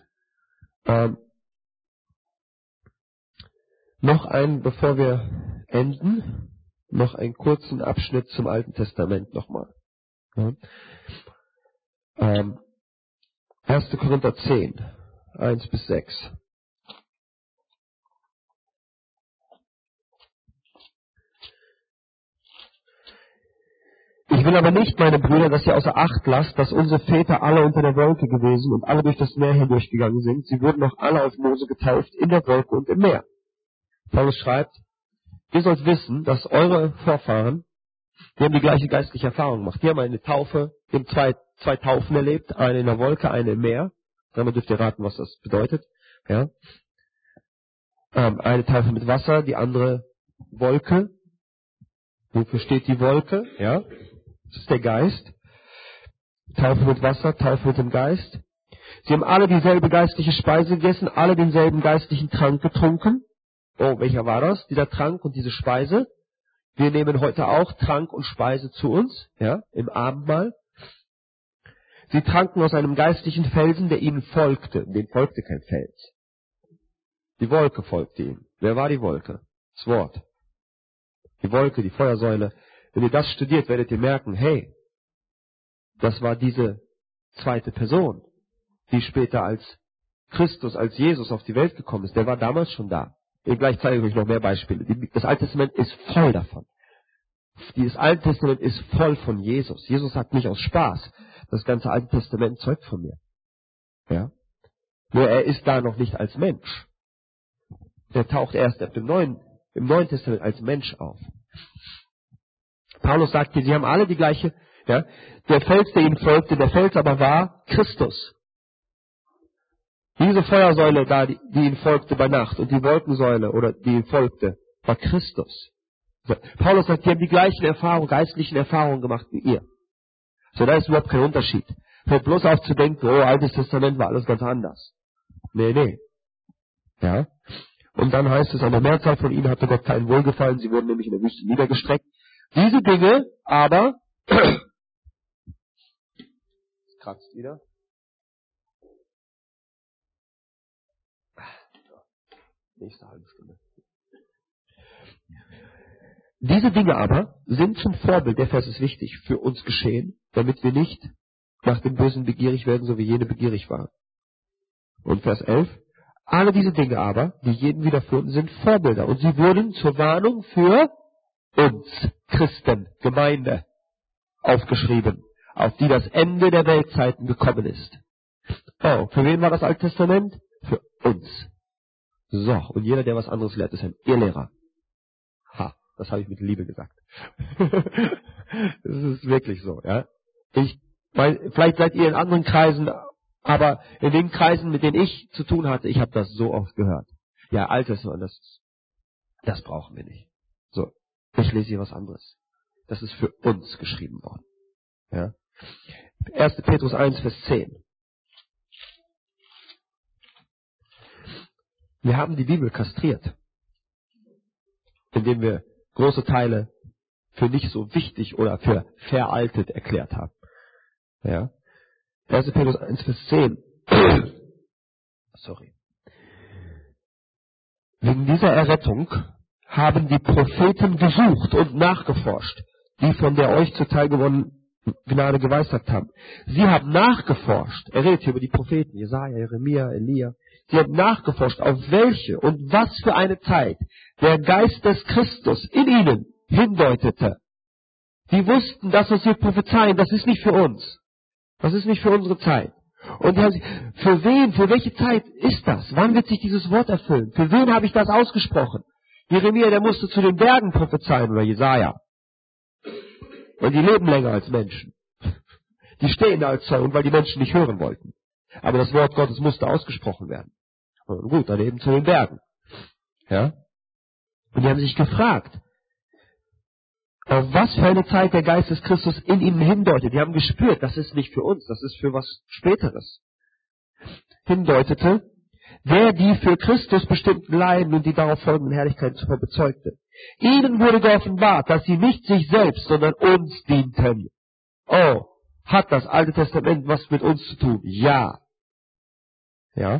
Bevor wir enden, noch einen kurzen Abschnitt zum Alten Testament nochmal. Ja. 1. Korinther 10, 1-6. Ich will aber nicht, meine Brüder, dass ihr außer Acht lasst, dass unsere Väter alle unter der Wolke gewesen und alle durch das Meer hindurchgegangen sind. Sie wurden auch alle auf Mose getauft, in der Wolke und im Meer. Paulus schreibt, ihr sollt wissen, dass eure Vorfahren, die haben die gleiche geistliche Erfahrung gemacht. Die haben eine Taufe, die haben zwei Taufen erlebt, eine in der Wolke, eine im Meer. Damit dürft ihr raten, was das bedeutet. Ja. Eine Taufe mit Wasser, die andere Wolke. Wofür steht die Wolke? Ja. Das ist der Geist. Taufe mit Wasser, Taufe mit dem Geist. Sie haben alle dieselbe geistliche Speise gegessen, alle denselben geistlichen Trank getrunken. Oh, welcher war das? Dieser Trank und diese Speise. Wir nehmen heute auch Trank und Speise zu uns, ja, im Abendmahl. Sie tranken aus einem geistlichen Felsen, der ihnen folgte. Dem folgte kein Fels. Die Wolke folgte ihm. Wer war die Wolke? Das Wort. Die Wolke, die Feuersäule. Wenn ihr das studiert, werdet ihr merken, hey, das war diese zweite Person, die später als Christus, als Jesus auf die Welt gekommen ist. Der war damals schon da. Gleich zeige ich euch noch mehr Beispiele. Das Alte Testament ist voll davon. Das Alte Testament ist voll von Jesus. Jesus sagt nicht aus Spaß, das ganze Alte Testament zeugt von mir. Ja? Nur er ist da noch nicht als Mensch. Er taucht erst im Neuen Testament als Mensch auf. Paulus sagt hier, sie haben alle die gleiche, ja, der Fels, der ihnen folgte, der Fels aber war Christus. Diese Feuersäule da, die ihnen folgte bei Nacht und die Wolkensäule oder die ihnen folgte war Christus. Paulus sagt, die haben die gleichen Erfahrungen, geistlichen Erfahrungen gemacht wie ihr. So, da ist überhaupt kein Unterschied. Hört bloß auf zu denken, oh, Altes Testament war alles ganz anders. Nee. Ja. Und dann heißt es, an der Mehrzahl von ihnen hatte Gott kein Wohlgefallen, sie wurden nämlich in der Wüste niedergestreckt. Diese Dinge aber, es kratzt wieder. Nächste halbe Stunde. Diese Dinge aber sind zum Vorbild, der Vers ist wichtig, für uns geschehen, damit wir nicht nach dem Bösen begierig werden, so wie jene begierig waren. Und Vers 11, alle diese Dinge aber, die jedem widerfuhren, sind Vorbilder. Und sie wurden zur Warnung für uns, Christen, Gemeinde, aufgeschrieben, auf die das Ende der Weltzeiten gekommen ist. Oh, für wen war das Alte Testament? Für uns. So, und jeder, der was anderes lehrt, ist ein Irrlehrer. Ha, das habe ich mit Liebe gesagt. Das ist wirklich so, ja. Vielleicht seid ihr in anderen Kreisen, aber in den Kreisen, mit denen ich zu tun hatte, ich habe das so oft gehört. Ja, Altes, das brauchen wir nicht. So, ich lese hier was anderes. Das ist für uns geschrieben worden. Ja. 1. Petrus 1, Vers 10. Wir haben die Bibel kastriert, indem wir große Teile für nicht so wichtig oder für veraltet erklärt haben. Ja. 1. Petrus 1, Vers 10. Sorry. Wegen dieser Errettung haben die Propheten gesucht und nachgeforscht, die von der euch zuteil gewonnenen Gnade geweissagt haben. Sie haben nachgeforscht. Er redet hier über die Propheten, Jesaja, Jeremia, Elia. Sie haben nachgeforscht, auf welche und was für eine Zeit der Geist des Christus in ihnen hindeutete. Sie wussten, das, was wir prophezeien, das ist nicht für uns. Das ist nicht für unsere Zeit. Und für wen, für welche Zeit ist das? Wann wird sich dieses Wort erfüllen? Für wen habe ich das ausgesprochen? Jeremia, der musste zu den Bergen prophezeien, oder Jesaja. Und die leben länger als Menschen. Die stehen da als Zeugen, weil die Menschen nicht hören wollten. Aber das Wort Gottes musste ausgesprochen werden. Und gut, dann eben zu den Bergen. Ja? Und die haben sich gefragt, auf was für eine Zeit der Geist des Christus in ihnen hindeutet. Die haben gespürt, das ist nicht für uns, das ist für was Späteres. Hindeutete, wer die für Christus bestimmten Leiden und die darauf folgenden Herrlichkeiten zuvor bezeugte. Ihnen wurde geoffenbart, dass sie nicht sich selbst, sondern uns dienten. Oh, hat das Alte Testament was mit uns zu tun? Ja. Ja.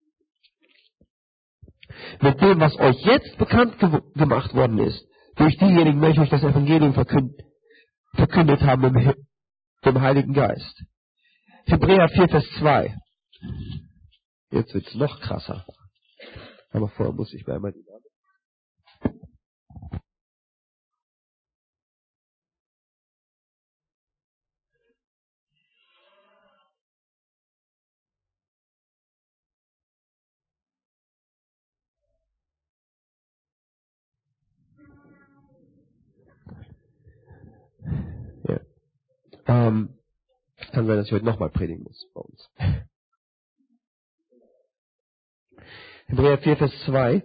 Mit dem, was euch jetzt bekannt gemacht worden ist, durch diejenigen, welche euch das Evangelium verkündet haben im Heiligen Geist. Hebräer 4, Vers 2. Jetzt wird's noch krasser. Aber vorher muss ich mir einmal die Ja. Kann sein, dass ich heute nochmal predigen muss bei uns. Hebräer 4, Vers 2.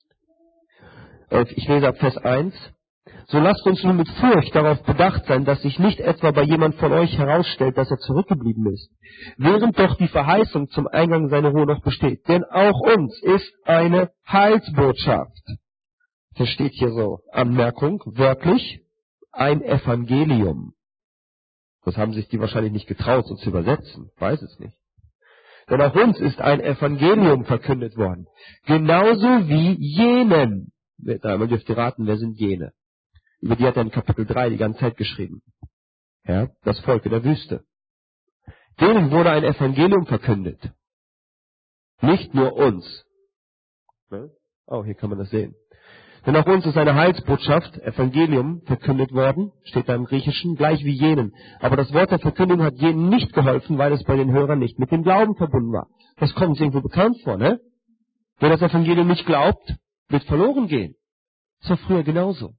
Ich lese ab Vers 1. So lasst uns nun mit Furcht darauf bedacht sein, dass sich nicht etwa bei jemand von euch herausstellt, dass er zurückgeblieben ist, während doch die Verheißung zum Eingang seiner Ruhe noch besteht. Denn auch uns ist eine Heilsbotschaft. Das steht hier so, Anmerkung, wörtlich, ein Evangelium. Das haben sich die wahrscheinlich nicht getraut, so zu übersetzen. Weiß es nicht. Denn auch uns ist ein Evangelium verkündet worden. Genauso wie jenen. Man dürfte raten, wer sind jene? Über die hat er in Kapitel 3 die ganze Zeit geschrieben. Ja, das Volk in der Wüste. Denen wurde ein Evangelium verkündet. Nicht nur uns. Oh, hier kann man das sehen. Denn auch uns ist eine Heilsbotschaft, Evangelium, verkündet worden, steht da im Griechischen, gleich wie jenen. Aber das Wort der Verkündigung hat jenen nicht geholfen, weil es bei den Hörern nicht mit dem Glauben verbunden war. Das kommt uns irgendwo bekannt vor, ne? Wer das Evangelium nicht glaubt, wird verloren gehen. Das war früher genauso.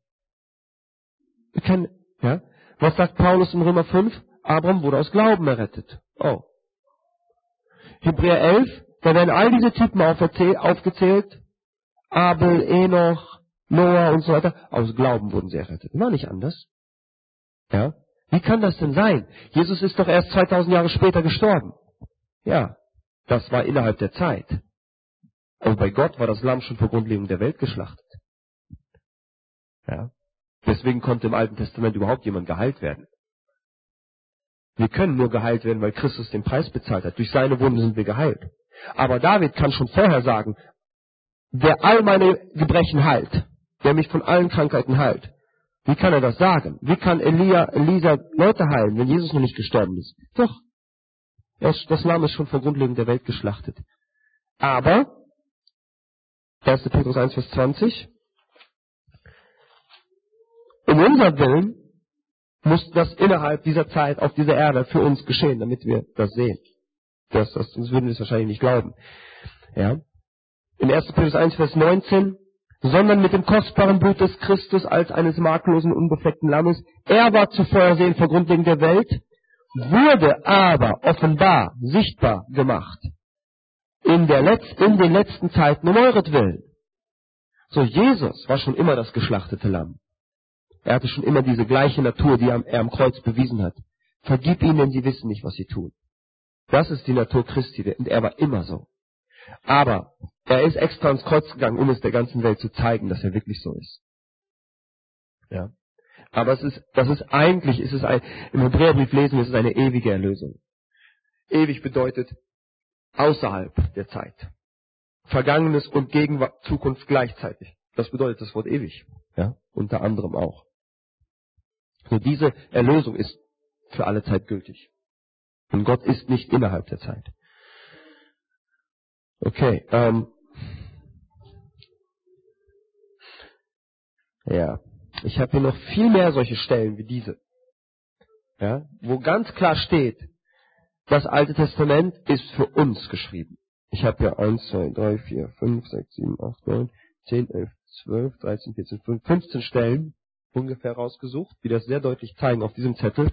Ja? Was sagt Paulus in Römer 5? Abraham wurde aus Glauben errettet. Oh. Hebräer 11, da werden all diese Typen aufgezählt. Abel, Enoch, Noah und so weiter. Aus Glauben wurden sie errettet. War nicht anders. Ja? Wie kann das denn sein? Jesus ist doch erst 2000 Jahre später gestorben. Ja, das war innerhalb der Zeit. Aber bei Gott war das Lamm schon vor Grundlegung der Welt geschlachtet. Ja? Deswegen konnte im Alten Testament überhaupt jemand geheilt werden. Wir können nur geheilt werden, weil Christus den Preis bezahlt hat. Durch seine Wunden sind wir geheilt. Aber David kann schon vorher sagen, der all meine Gebrechen heilt, der mich von allen Krankheiten heilt. Wie kann er das sagen? Wie kann Elisa Leute heilen, wenn Jesus noch nicht gestorben ist? Doch, das Lamm ist schon vor Grundlegung der Welt geschlachtet. Aber, 1. Petrus 1, Vers 20, um unser Willen muss das innerhalb dieser Zeit auf dieser Erde für uns geschehen, damit wir das sehen. Sonst würden wir es wahrscheinlich nicht glauben. Ja? In 1. Petrus 1, Vers 19, sondern mit dem kostbaren Blut des Christus als eines makellosen, unbefleckten Lammes. Er war zuvor ersehen vor Grundlegung der Welt, wurde aber offenbar, sichtbar gemacht in den letzten Zeiten um euretwillen. So, Jesus war schon immer das geschlachtete Lamm. Er hatte schon immer diese gleiche Natur, die er am Kreuz bewiesen hat. Vergib ihnen, denn sie wissen nicht, was sie tun. Das ist die Natur Christi, und er war immer so. Aber er ist extra ans Kreuz gegangen, um es der ganzen Welt zu zeigen, dass er wirklich so ist. Ja. Aber im Hebräerbrief lesen wir, es ist eine ewige Erlösung. Ewig bedeutet außerhalb der Zeit. Vergangenes und Gegenwart, Zukunft gleichzeitig. Das bedeutet das Wort ewig. Ja, unter anderem auch. So, diese Erlösung ist für alle Zeit gültig. Und Gott ist nicht innerhalb der Zeit. Okay, ja, ich habe hier noch viel mehr solche Stellen wie diese, ja, wo ganz klar steht, das Alte Testament ist für uns geschrieben. Ich habe hier 1, 2, 3, 4, 5, 6, 7, 8, 9, 10, 11, 12, 13, 14, 15 Stellen ungefähr rausgesucht, die das sehr deutlich zeigen auf diesem Zettel.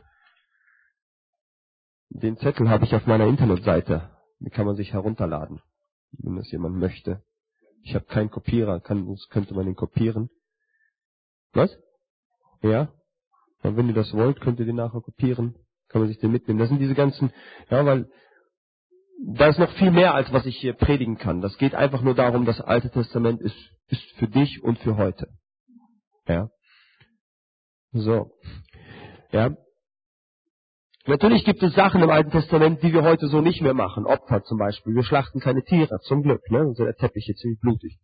Den Zettel habe ich auf meiner Internetseite. Die kann man sich herunterladen, wenn das jemand möchte. Ich habe keinen Kopierer, könnte man den kopieren. Was? Ja? Und wenn ihr das wollt, könnt ihr den nachher kopieren. Kann man sich den mitnehmen. Das sind diese ganzen, ja, weil da ist noch viel mehr, als was ich hier predigen kann. Das geht einfach nur darum, das Alte Testament ist für dich und für heute. Ja? So. Ja? Natürlich gibt es Sachen im Alten Testament, die wir heute so nicht mehr machen. Opfer zum Beispiel. Wir schlachten keine Tiere, zum Glück. Ne? Sonst ist der Teppich hier ziemlich blutig.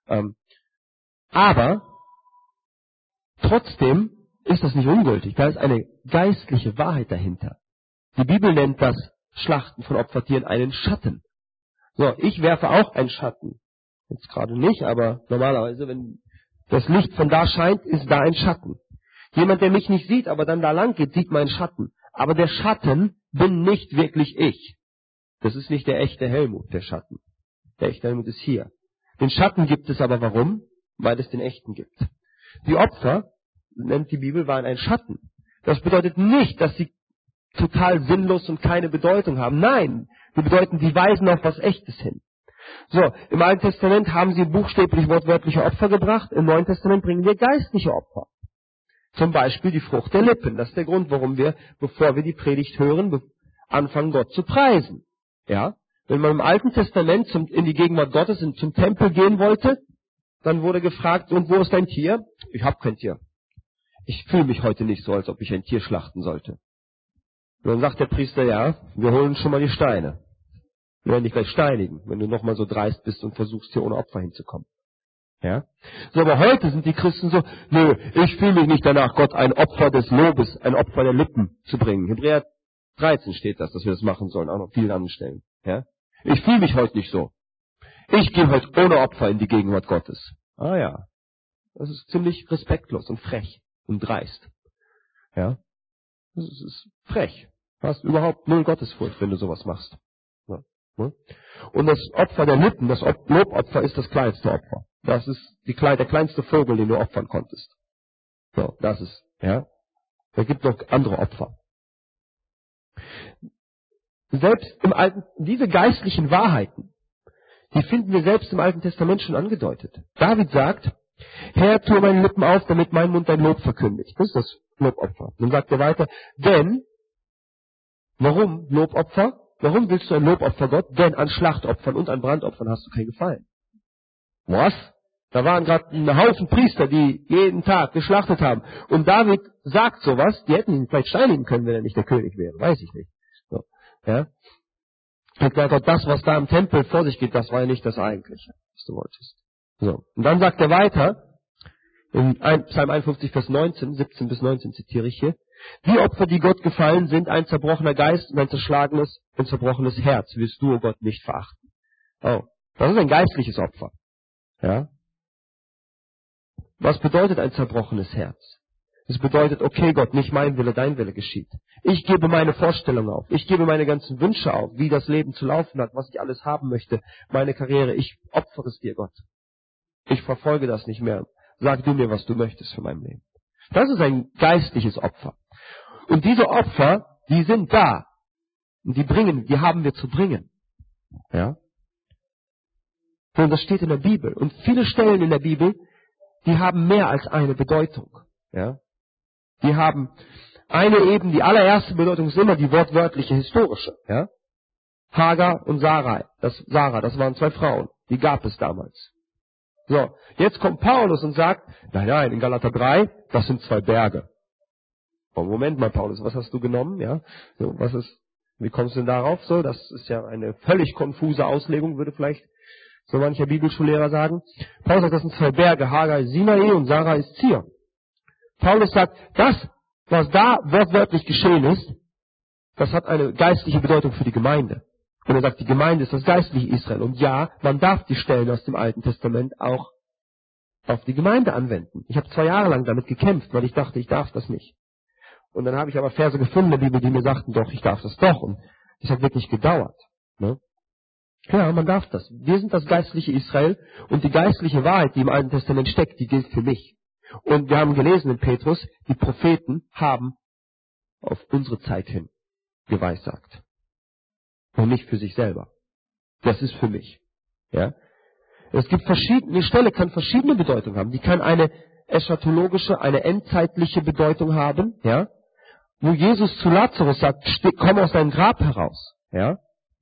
Aber trotzdem ist das nicht ungültig. Da ist eine geistliche Wahrheit dahinter. Die Bibel nennt das Schlachten von Opfertieren einen Schatten. So, ich werfe auch einen Schatten. Jetzt gerade nicht, aber normalerweise, wenn das Licht von da scheint, ist da ein Schatten. Jemand, der mich nicht sieht, aber dann da lang geht, sieht meinen Schatten. Aber der Schatten bin nicht wirklich ich. Das ist nicht der echte Helmut, der Schatten. Der echte Helmut ist hier. Den Schatten gibt es aber warum? Weil es den echten gibt. Die Opfer, nennt die Bibel, waren ein Schatten. Das bedeutet nicht, dass sie total sinnlos und keine Bedeutung haben. Nein, die bedeuten, die weisen auf was Echtes hin. So, im Alten Testament haben sie buchstäblich wortwörtliche Opfer gebracht. Im Neuen Testament bringen wir geistliche Opfer. Zum Beispiel die Frucht der Lippen. Das ist der Grund, warum wir, bevor wir die Predigt hören, anfangen, Gott zu preisen. Ja? Wenn man im Alten Testament in die Gegenwart Gottes zum Tempel gehen wollte, dann wurde gefragt, und wo ist dein Tier? Ich habe kein Tier. Ich fühle mich heute nicht so, als ob ich ein Tier schlachten sollte. Und dann sagt der Priester, ja, wir holen schon mal die Steine. Wir werden dich gleich steinigen, wenn du nochmal so dreist bist und versuchst, hier ohne Opfer hinzukommen. Ja? So, aber heute sind die Christen so, nö, ich fühle mich nicht danach, Gott ein Opfer des Lobes, ein Opfer der Lippen zu bringen. Hebräer 13 steht das, dass wir das machen sollen, auch noch vielen anderen Stellen. Ja? Ich fühle mich heute nicht so. Ich gehe heute ohne Opfer in die Gegenwart Gottes. Ah ja, das ist ziemlich respektlos und frech und dreist. Ja, das ist frech. Du hast überhaupt null Gottesfurcht, wenn du sowas machst. Ja. Und das Opfer der Lippen, das Lobopfer ist das kleinste Opfer. Das ist der kleinste Vogel, den du opfern konntest. So, das ist, ja. Da gibt es noch andere Opfer. Selbst im Alten, diese geistlichen Wahrheiten, die finden wir selbst im Alten Testament schon angedeutet. David sagt, Herr, tue meine Lippen auf, damit mein Mund dein Lob verkündigt. Das ist das Lobopfer. Dann sagt er weiter, denn, warum Lobopfer? Warum willst du ein Lobopfer, Gott? Denn an Schlachtopfern und an Brandopfern hast du keinen Gefallen. Was? Da waren gerade ein Haufen Priester, die jeden Tag geschlachtet haben. Und David sagt sowas, die hätten ihn vielleicht steinigen können, wenn er nicht der König wäre. Weiß ich nicht. So, ja. Und Gott, das, was da im Tempel vor sich geht, das war ja nicht das Eigentliche, was du wolltest. So. Und dann sagt er weiter, in Psalm 51, Vers 19, 17 bis 19 zitiere ich hier, die Opfer, die Gott gefallen sind, ein zerbrochener Geist und ein zerbrochenes Herz, wirst du, o Gott, nicht verachten. Oh, das ist ein geistliches Opfer. Ja. Was bedeutet ein zerbrochenes Herz? Es bedeutet, okay Gott, nicht mein Wille, dein Wille geschieht. Ich gebe meine Vorstellung auf. Ich gebe meine ganzen Wünsche auf, wie das Leben zu laufen hat, was ich alles haben möchte, meine Karriere. Ich opfere es dir, Gott. Ich verfolge das nicht mehr. Sag du mir, was du möchtest für mein Leben. Das ist ein geistliches Opfer. Und diese Opfer, die sind da. Und die haben wir zu bringen. Ja? Und das steht in der Bibel. Und viele Stellen in der Bibel, die haben mehr als eine Bedeutung. Ja? Die haben die allererste Bedeutung ist immer die wortwörtliche, historische. Ja? Hagar und Sarai, das waren zwei Frauen, die gab es damals. So, jetzt kommt Paulus und sagt, nein, in Galater 3, das sind zwei Berge. Oh, Moment mal, Paulus, was hast du genommen? Ja? So, wie kommst du denn darauf? So, das ist ja eine völlig konfuse Auslegung, würde vielleicht so mancher Bibelschullehrer sagen. Paulus sagt, das sind zwei Berge, Hagar ist Sinai und Sarah ist Zion. Paulus sagt, das, was da wortwörtlich geschehen ist, das hat eine geistliche Bedeutung für die Gemeinde. Und er sagt, die Gemeinde ist das geistliche Israel. Und ja, man darf die Stellen aus dem Alten Testament auch auf die Gemeinde anwenden. Ich habe 2 Jahre lang damit gekämpft, weil ich dachte, ich darf das nicht. Und dann habe ich aber Verse gefunden in der Bibel, die mir sagten, doch, ich darf das doch. Und das hat wirklich gedauert. Ne? Ja, man darf das. Wir sind das geistliche Israel und die geistliche Wahrheit, die im Alten Testament steckt, die gilt für mich. Und wir haben gelesen in Petrus, die Propheten haben auf unsere Zeit hin geweissagt. Und nicht für sich selber. Das ist für mich. Ja? Es gibt die Stelle kann verschiedene Bedeutungen haben. Die kann eine eschatologische, eine endzeitliche Bedeutung haben, ja? Wo Jesus zu Lazarus sagt, komm aus deinem Grab heraus. Ja?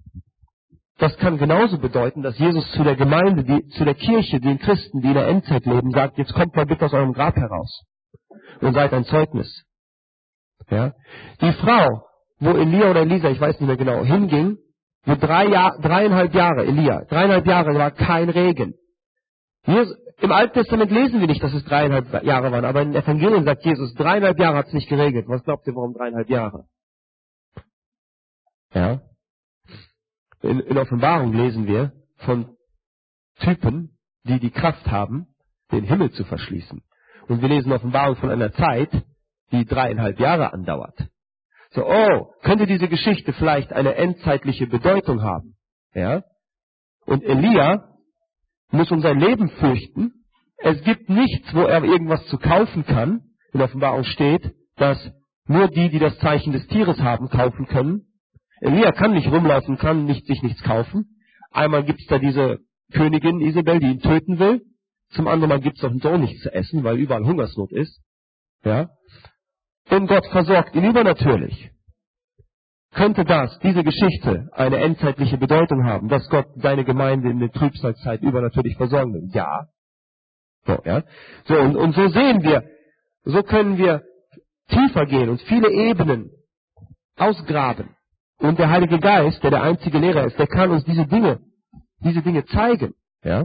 Das kann genauso bedeuten, dass Jesus zu der Gemeinde, zu der Kirche, den Christen, die in der Endzeit leben, sagt, jetzt kommt mal bitte aus eurem Grab heraus und seid ein Zeugnis. Ja? Die Frau, wo Elia oder Elisa, ich weiß nicht mehr genau, hinging, wo 3,5 Jahre, Elia, 3,5 Jahre war kein Regen. Im Alten Testament lesen wir nicht, dass es 3,5 Jahre waren, aber in den Evangelien sagt Jesus, 3,5 Jahre hat es nicht geregnet. Was glaubt ihr, warum 3,5 Jahre? Ja? In Offenbarung lesen wir von Typen, die die Kraft haben, den Himmel zu verschließen. Und wir lesen Offenbarung von einer Zeit, die 3,5 Jahre andauert. So, könnte diese Geschichte vielleicht eine endzeitliche Bedeutung haben? Ja? Und Elia muss um sein Leben fürchten. Es gibt nichts, wo er irgendwas zu kaufen kann. In Offenbarung steht, dass nur die das Zeichen des Tieres haben, kaufen können. Elia kann nicht rumlaufen, kann sich nichts kaufen. Einmal gibt es da diese Königin Isabel, die ihn töten will. Zum anderen Mal gibt es auch so nichts zu essen, weil überall Hungersnot ist. Ja? Und Gott versorgt ihn übernatürlich. Könnte diese Geschichte, eine endzeitliche Bedeutung haben, dass Gott seine Gemeinde in der Trübsalzeit übernatürlich versorgen will? Ja. So, ja. So, und so sehen wir, so können wir tiefer gehen und viele Ebenen ausgraben. Und der Heilige Geist, der einzige Lehrer ist, der kann uns diese Dinge zeigen. Ja.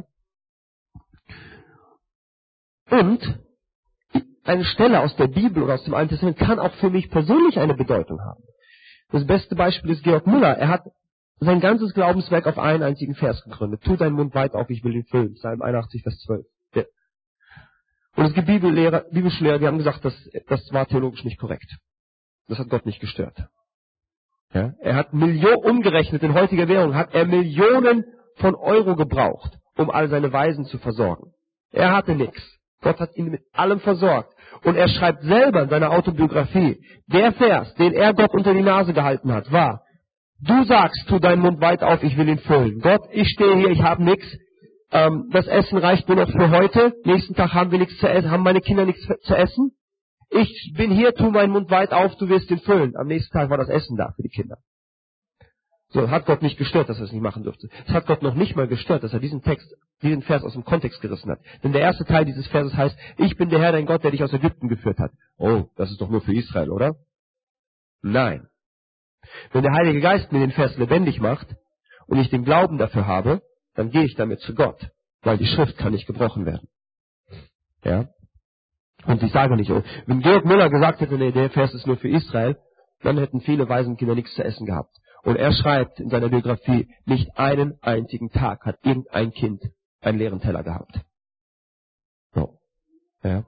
Und eine Stelle aus der Bibel oder aus dem Alten Testament kann auch für mich persönlich eine Bedeutung haben. Das beste Beispiel ist Georg Müller. Er hat sein ganzes Glaubenswerk auf einen einzigen Vers gegründet. Tu deinen Mund weit auf, ich will ihn füllen. Psalm 81, Vers 12. Ja. Und es gibt Bibelschullehrer, die haben gesagt, das war theologisch nicht korrekt. Das hat Gott nicht gestört. Ja? Er hat umgerechnet in heutiger Währung, hat er Millionen von Euro gebraucht, um all seine Waisen zu versorgen. Er hatte nichts. Gott hat ihn mit allem versorgt. Und er schreibt selber in seiner Autobiografie, der Vers, den er Gott unter die Nase gehalten hat, war, du sagst, tu deinen Mund weit auf, ich will ihn füllen. Gott, ich stehe hier, ich habe nichts. das Essen reicht nur noch für heute, nächsten Tag haben wir nichts zu essen, haben meine Kinder nichts zu essen. Ich bin hier, tu meinen Mund weit auf, du wirst ihn füllen. Am nächsten Tag war das Essen da für die Kinder. So, hat Gott nicht gestört, dass er es nicht machen durfte. Es hat Gott noch nicht mal gestört, dass er diesen Vers aus dem Kontext gerissen hat. Denn der erste Teil dieses Verses heißt, ich bin der Herr, dein Gott, der dich aus Ägypten geführt hat. Oh, das ist doch nur für Israel, oder? Nein. Wenn der Heilige Geist mir den Vers lebendig macht und ich den Glauben dafür habe, dann gehe ich damit zu Gott, weil die Schrift kann nicht gebrochen werden. Ja? Und ich sage nicht, wenn Georg Müller gesagt hätte, nee, der Vers ist nur für Israel, dann hätten viele Waisenkinder nichts zu essen gehabt. Und er schreibt in seiner Biografie, nicht einen einzigen Tag hat irgendein Kind einen leeren Teller gehabt. So. Ja.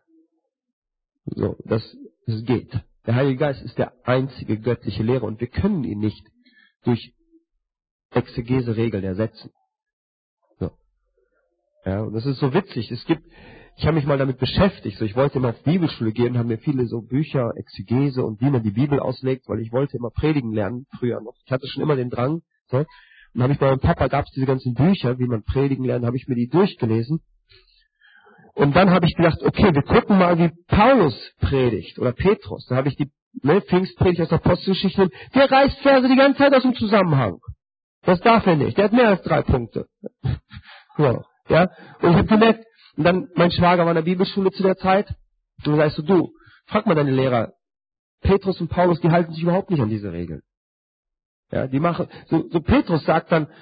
So, das geht. Der Heilige Geist ist der einzige göttliche Lehrer und wir können ihn nicht durch Exegese-Regeln ersetzen. So. Ja, und das ist so witzig. Ich habe mich mal damit beschäftigt. So, ich wollte immer auf Bibelschule gehen, haben mir viele so Bücher, Exegese und wie man die Bibel auslegt, weil ich wollte immer predigen lernen, früher noch. Ich hatte schon immer den Drang. So. Und dann habe ich bei meinem Papa, gab es diese ganzen Bücher, wie man predigen lernt, habe ich mir die durchgelesen. Und dann habe ich gedacht, okay, wir gucken mal, wie Paulus predigt oder Petrus. Da habe ich die Pfingstpredigt aus der Apostelgeschichte. Der reißt Verse die ganze Zeit aus dem Zusammenhang. Das darf er nicht. Der hat mehr als 3 Punkte. So, ja. Und ich habe gemerkt, und dann, mein Schwager war in der Bibelschule zu der Zeit. Und dann sagst du, frag mal deine Lehrer. Petrus und Paulus, die halten sich überhaupt nicht an diese Regeln. Ja, die machen, so Petrus sagt dann,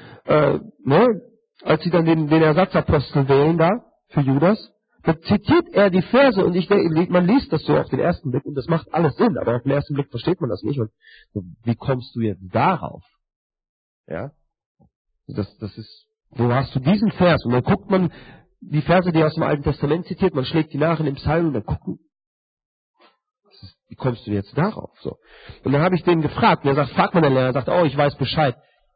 als sie dann den Ersatzapostel wählen da, für Judas, da zitiert er die Verse und ich denke, man liest das so auf den ersten Blick und das macht alles Sinn, aber auf den ersten Blick versteht man das nicht. Und wie kommst du jetzt darauf? Ja? Das ist, wo hast du diesen Vers? Und dann guckt man die Verse, die er aus dem Alten Testament zitiert, man schlägt die nach in dem Psalm und dann gucken, wie kommst du jetzt darauf? So. Und dann habe ich den gefragt und er sagt, fragt man den Lehrer, sagt, oh, ich weiß Bescheid.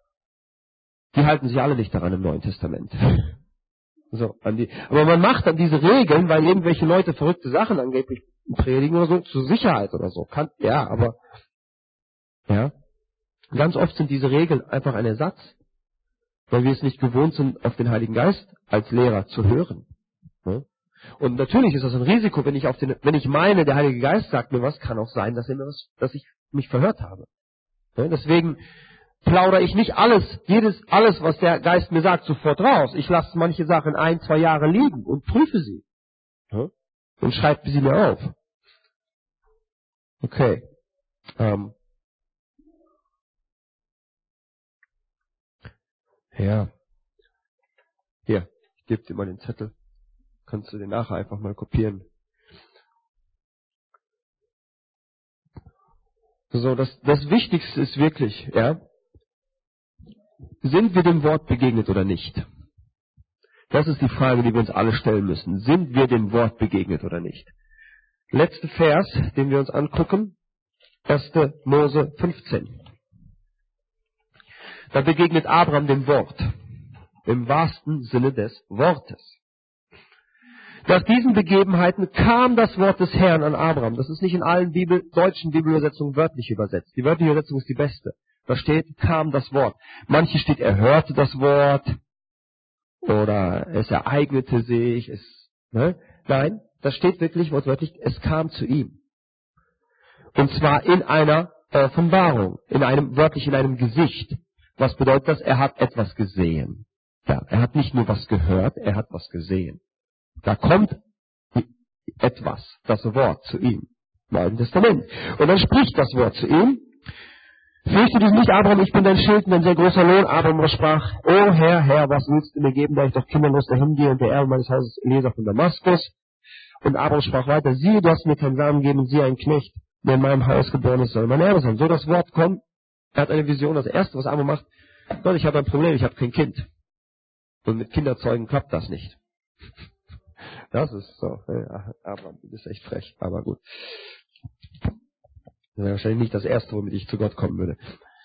Die halten sich alle nicht daran im Neuen Testament. So, aber man macht dann diese Regeln, weil irgendwelche Leute verrückte Sachen angeblich predigen oder so, zur Sicherheit oder so. Aber ganz oft sind diese Regeln einfach ein Ersatz, weil wir es nicht gewohnt sind, auf den Heiligen Geist als Lehrer zu hören. Ne? Und natürlich ist das ein Risiko, wenn ich meine, der Heilige Geist sagt mir was, kann auch sein, dass ich mich verhört habe. Ne? Deswegen plaudere ich nicht alles, was der Geist mir sagt, sofort raus. Ich lasse manche Sachen 1, 2 Jahre liegen und prüfe sie. Ja? Und schreibe sie mir auf. Okay. Ja. Hier, ich gebe dir mal den Zettel. Kannst du den nachher einfach mal kopieren. So, das Wichtigste ist wirklich, ja, sind wir dem Wort begegnet oder nicht? Das ist die Frage, die wir uns alle stellen müssen. Sind wir dem Wort begegnet oder nicht? Letzter Vers, den wir uns angucken, 1. Mose 15. Da begegnet Abraham dem Wort, im wahrsten Sinne des Wortes. Nach diesen Begebenheiten kam das Wort des Herrn an Abraham. Das ist nicht in allen deutschen Bibelübersetzungen wörtlich übersetzt. Die wörtliche Übersetzung ist die beste. Da steht, kam das Wort. Manche steht, er hörte das Wort oder es ereignete sich. Nein, da steht wirklich wortwörtlich, es kam zu ihm. Und zwar in einer Offenbarung, in einem Gesicht. Was bedeutet das? Er hat etwas gesehen. Ja, er hat nicht nur was gehört, er hat was gesehen. Da kommt etwas, das Wort zu ihm, im Alten Testament. Und dann spricht das Wort zu ihm. Fürchte dich nicht, Abraham, ich bin dein Schild und dein sehr großer Lohn. Abraham sprach, O Herr, was willst du mir geben, da ich doch kinderlos dahin gehe und der Erbe meines Hauses Eliezer von Damaskus? Und Abraham sprach weiter, siehe, du hast mir keinen Samen gegeben und siehe, ein Knecht, der in meinem Haus geboren ist, soll mein Erbe sein. So das Wort kommt, er hat eine Vision, das Erste, was Abraham macht, Gott, ich habe ein Problem, ich habe kein Kind. Und mit Kinderzeugen klappt das nicht. Das ist so, Abraham, du bist echt frech, aber gut. Das wäre wahrscheinlich nicht das Erste, womit ich zu Gott kommen würde.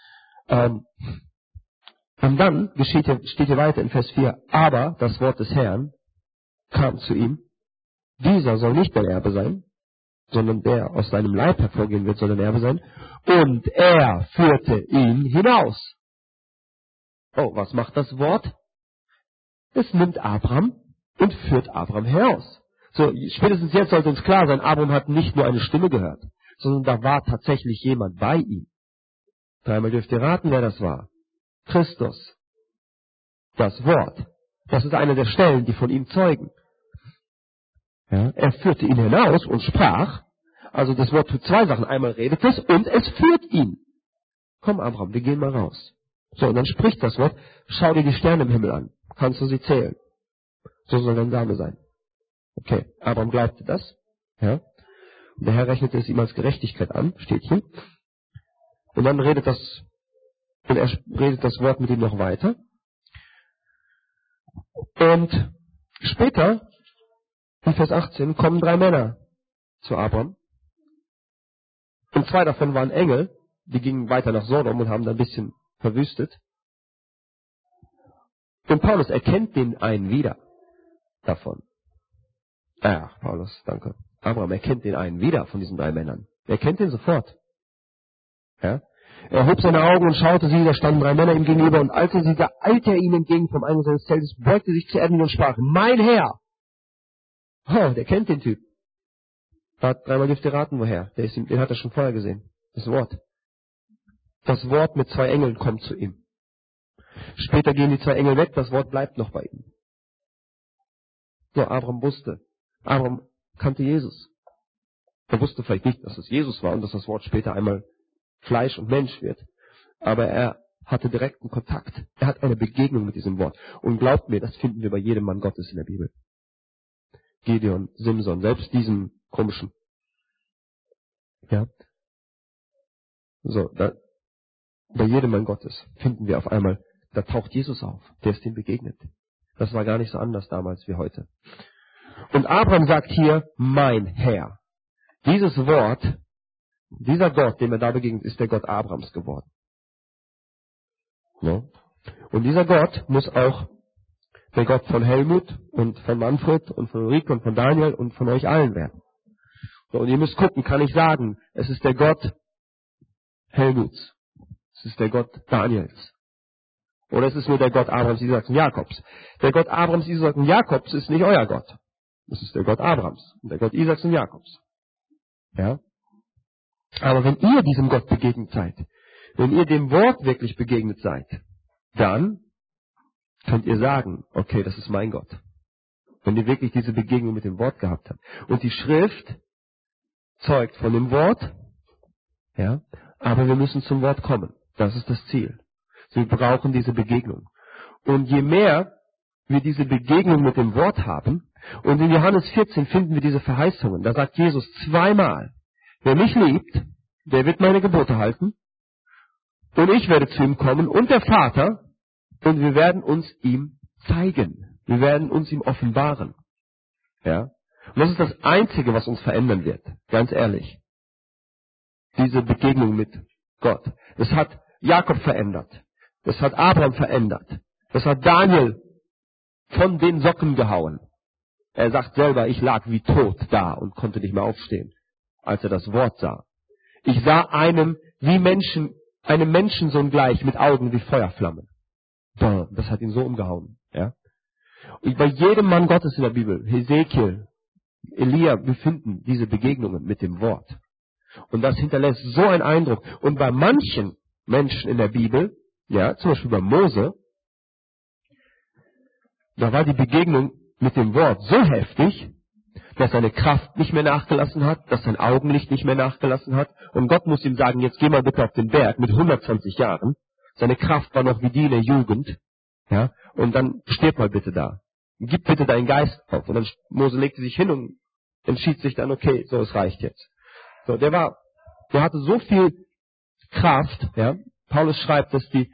Und dann steht hier weiter in Vers 4, aber das Wort des Herrn kam zu ihm, dieser soll nicht dein Erbe sein, sondern der aus seinem Leib hervorgehen wird, soll dein Erbe sein. Und er führte ihn hinaus. Oh, was macht das Wort? Es nimmt Abraham und führt Abraham heraus. So, spätestens jetzt sollte uns klar sein, Abraham hat nicht nur eine Stimme gehört, sondern da war tatsächlich jemand bei ihm. Dreimal dürft ihr raten, wer das war. Christus. Das Wort. Das ist eine der Stellen, die von ihm zeugen. Ja, er führte ihn hinaus und sprach. Also das Wort tut zwei Sachen. Einmal redet es und es führt ihn. Komm, Abraham, wir gehen mal raus. So, und dann spricht das Wort, schau dir die Sterne im Himmel an. Kannst du sie zählen? So soll dein Same sein. Okay, Abraham glaubte das. Ja. Und der Herr rechnete es ihm als Gerechtigkeit an, steht hier. Und dann redet er redet das Wort mit ihm noch weiter. Und später, in Vers 18, kommen 3 Männer zu Abraham. Und 2 davon waren Engel, die gingen weiter nach Sodom und haben da ein bisschen verwüstet. Und Paulus erkennt den einen wieder davon. Ja, Paulus, danke. Abraham erkennt den einen wieder von diesen 3 Männern. Er kennt ihn sofort. Ja? Er hob seine Augen und schaute sie, da standen 3 Männer ihm gegenüber, und als er sie sah, eilte er ihnen entgegen vom Eingang seines Zeltes, beugte sich zu Erden und sprach, mein Herr! Oh, der kennt den Typ. Hat 3-mal dürft ihr raten, woher. Den hat er schon vorher gesehen. Das Wort. Das Wort mit 2 Engeln kommt zu ihm. Später gehen die 2 Engel weg, das Wort bleibt noch bei ihm. So, Abraham wusste. Abraham kannte Jesus. Er wusste vielleicht nicht, dass es Jesus war und dass das Wort später einmal Fleisch und Mensch wird. Aber er hatte direkten Kontakt. Er hat eine Begegnung mit diesem Wort. Und glaubt mir, das finden wir bei jedem Mann Gottes in der Bibel. Gideon, Simson, selbst diesen komischen. Ja. So, bei jedem Mann Gottes finden wir auf einmal, da taucht Jesus auf. Der ist ihm begegnet. Das war gar nicht so anders damals wie heute. Und Abraham sagt hier, mein Herr. Dieses Wort, dieser Gott, dem er da begegnet, ist der Gott Abrahams geworden. Ja. Und dieser Gott muss auch der Gott von Helmut und von Manfred und von Ulrike und von Daniel und von euch allen werden. So, und ihr müsst gucken, kann ich sagen, es ist der Gott Helmuts. Es ist der Gott Daniels. Oder es ist nur der Gott Abrahams, Isaaks und Jakobs. Der Gott Abrahams, Isaaks und Jakobs ist nicht euer Gott. Das ist der Gott Abrahams und der Gott Isaaks und Jakobs. Ja? Aber wenn ihr diesem Gott begegnet seid, wenn ihr dem Wort wirklich begegnet seid, dann könnt ihr sagen, okay, das ist mein Gott. Wenn ihr wirklich diese Begegnung mit dem Wort gehabt habt. Und die Schrift zeugt von dem Wort, ja, aber wir müssen zum Wort kommen. Das ist das Ziel. Wir brauchen diese Begegnung. Und je mehr wir diese Begegnung mit dem Wort haben, und in Johannes 14 finden wir diese Verheißungen, da sagt Jesus 2-mal, wer mich liebt, der wird meine Gebote halten, und ich werde zu ihm kommen, und der Vater, und wir werden uns ihm zeigen. Wir werden uns ihm offenbaren. Ja? Und das ist das Einzige, was uns verändern wird. Ganz ehrlich. Diese Begegnung mit Gott. Das hat Jakob verändert. Das hat Abraham verändert. Das hat Daniel von den Socken gehauen. Er sagt selber, ich lag wie tot da und konnte nicht mehr aufstehen, als er das Wort sah. Ich sah einem Menschensohn gleich mit Augen wie Feuerflammen. Das hat ihn so umgehauen. Ja? Und bei jedem Mann Gottes in der Bibel, Hesekiel, Elia, wir finden diese Begegnungen mit dem Wort. Und das hinterlässt so einen Eindruck. Und bei manchen Menschen in der Bibel, ja, zum Beispiel bei Mose, da war die Begegnung mit dem Wort so heftig, dass seine Kraft nicht mehr nachgelassen hat, dass sein Augenlicht nicht mehr nachgelassen hat. Und Gott muss ihm sagen, jetzt geh mal bitte auf den Berg mit 120 Jahren. Seine Kraft war noch wie die in der Jugend. Ja, und dann stirb mal bitte da. Gib bitte deinen Geist auf. Und dann Mose legte sich hin und entschied sich dann, okay, so, es reicht jetzt. So, der hatte so viel Kraft, ja. Paulus schreibt, dass die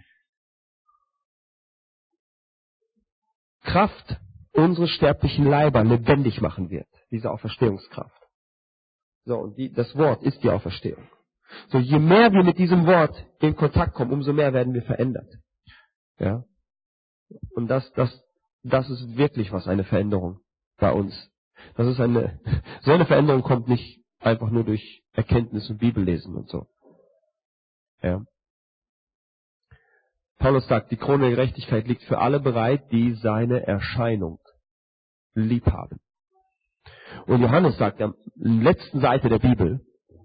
Kraft unsere sterblichen Leiber lebendig machen wird. Diese Auferstehungskraft. So, und das Wort ist die Auferstehung. So, je mehr wir mit diesem Wort in Kontakt kommen, umso mehr werden wir verändert. Ja. Und das ist wirklich was, eine Veränderung bei uns. So eine Veränderung kommt nicht einfach nur durch Erkenntnis und Bibellesen und so. Ja. Paulus sagt, die Krone der Gerechtigkeit liegt für alle bereit, die seine Erscheinung lieb haben. Und Johannes sagt am letzten Seite der Bibel,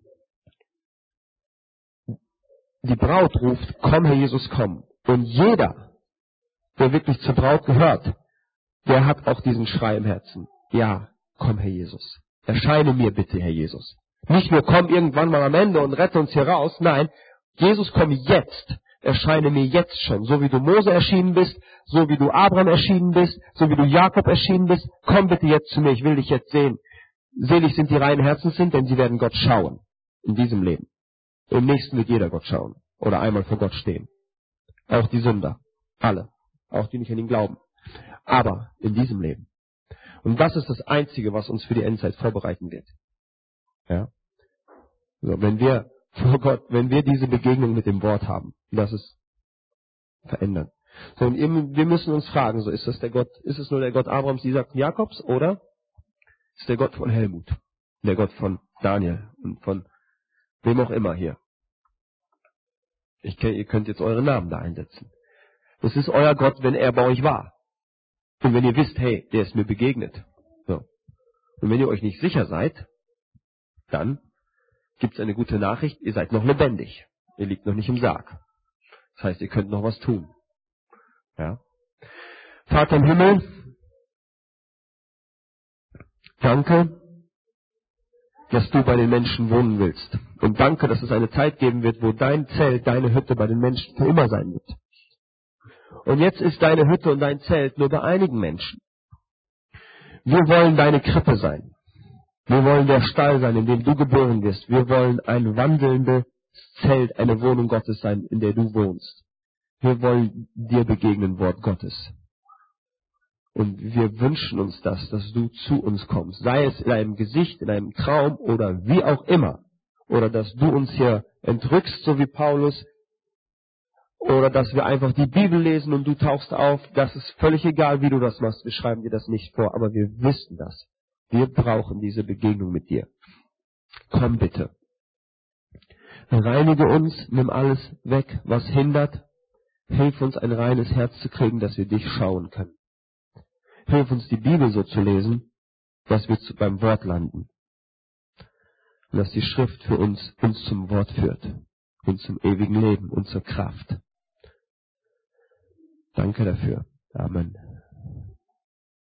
die Braut ruft, komm Herr Jesus, komm. Und jeder, der wirklich zur Braut gehört, der hat auch diesen Schrei im Herzen. Ja, komm Herr Jesus. Erscheine mir bitte, Herr Jesus. Nicht nur komm irgendwann mal am Ende und rette uns hier raus. Nein, Jesus, komm jetzt. Erscheine mir jetzt schon. So wie du Mose erschienen bist, so wie du Abraham erschienen bist, so wie du Jakob erschienen bist. Komm bitte jetzt zu mir, ich will dich jetzt sehen. Selig sind die reinen Herzens sind, denn sie werden Gott schauen. In diesem Leben. Im nächsten wird jeder Gott schauen. Oder einmal vor Gott stehen. Auch die Sünder. Alle. Auch die nicht an ihn glauben. Aber in diesem Leben. Und das ist das Einzige, was uns für die Endzeit vorbereiten wird. Ja? So, wenn wir vor Gott, wenn wir diese Begegnung mit dem Wort haben, das ist verändern. So, und wir müssen uns fragen, so, ist es nur der Gott Abrahams, Isaak und Jakobs, oder ist der Gott von Helmut, der Gott von Daniel und von wem auch immer hier? Ihr könnt jetzt eure Namen da einsetzen. Das ist euer Gott, wenn er bei euch war. Und wenn ihr wisst, hey, der ist mir begegnet. So. Und wenn ihr euch nicht sicher seid, dann gibt es eine gute Nachricht, ihr seid noch lebendig. Ihr liegt noch nicht im Sarg. Das heißt, ihr könnt noch was tun. Ja? Vater im Himmel, danke, dass du bei den Menschen wohnen willst. Und danke, dass es eine Zeit geben wird, wo dein Zelt, deine Hütte bei den Menschen für immer sein wird. Und jetzt ist deine Hütte und dein Zelt nur bei einigen Menschen. Wir wollen deine Krippe sein. Wir wollen der Stall sein, in dem du geboren wirst. Wir wollen ein wandelndes Zelt, eine Wohnung Gottes sein, in der du wohnst. Wir wollen dir begegnen, Wort Gottes. Und wir wünschen uns das, dass du zu uns kommst. Sei es in einem Gesicht, in einem Traum oder wie auch immer. Oder dass du uns hier entrückst, so wie Paulus. Oder dass wir einfach die Bibel lesen und du tauchst auf. Das ist völlig egal, wie du das machst. Wir schreiben dir das nicht vor, aber wir wissen das. Wir brauchen diese Begegnung mit dir. Komm bitte. Reinige uns, nimm alles weg, was hindert. Hilf uns, ein reines Herz zu kriegen, dass wir dich schauen können. Hilf uns, die Bibel so zu lesen, dass wir beim Wort landen. Und dass die Schrift für uns zum Wort führt. Und zum ewigen Leben und zur Kraft. Danke dafür. Amen.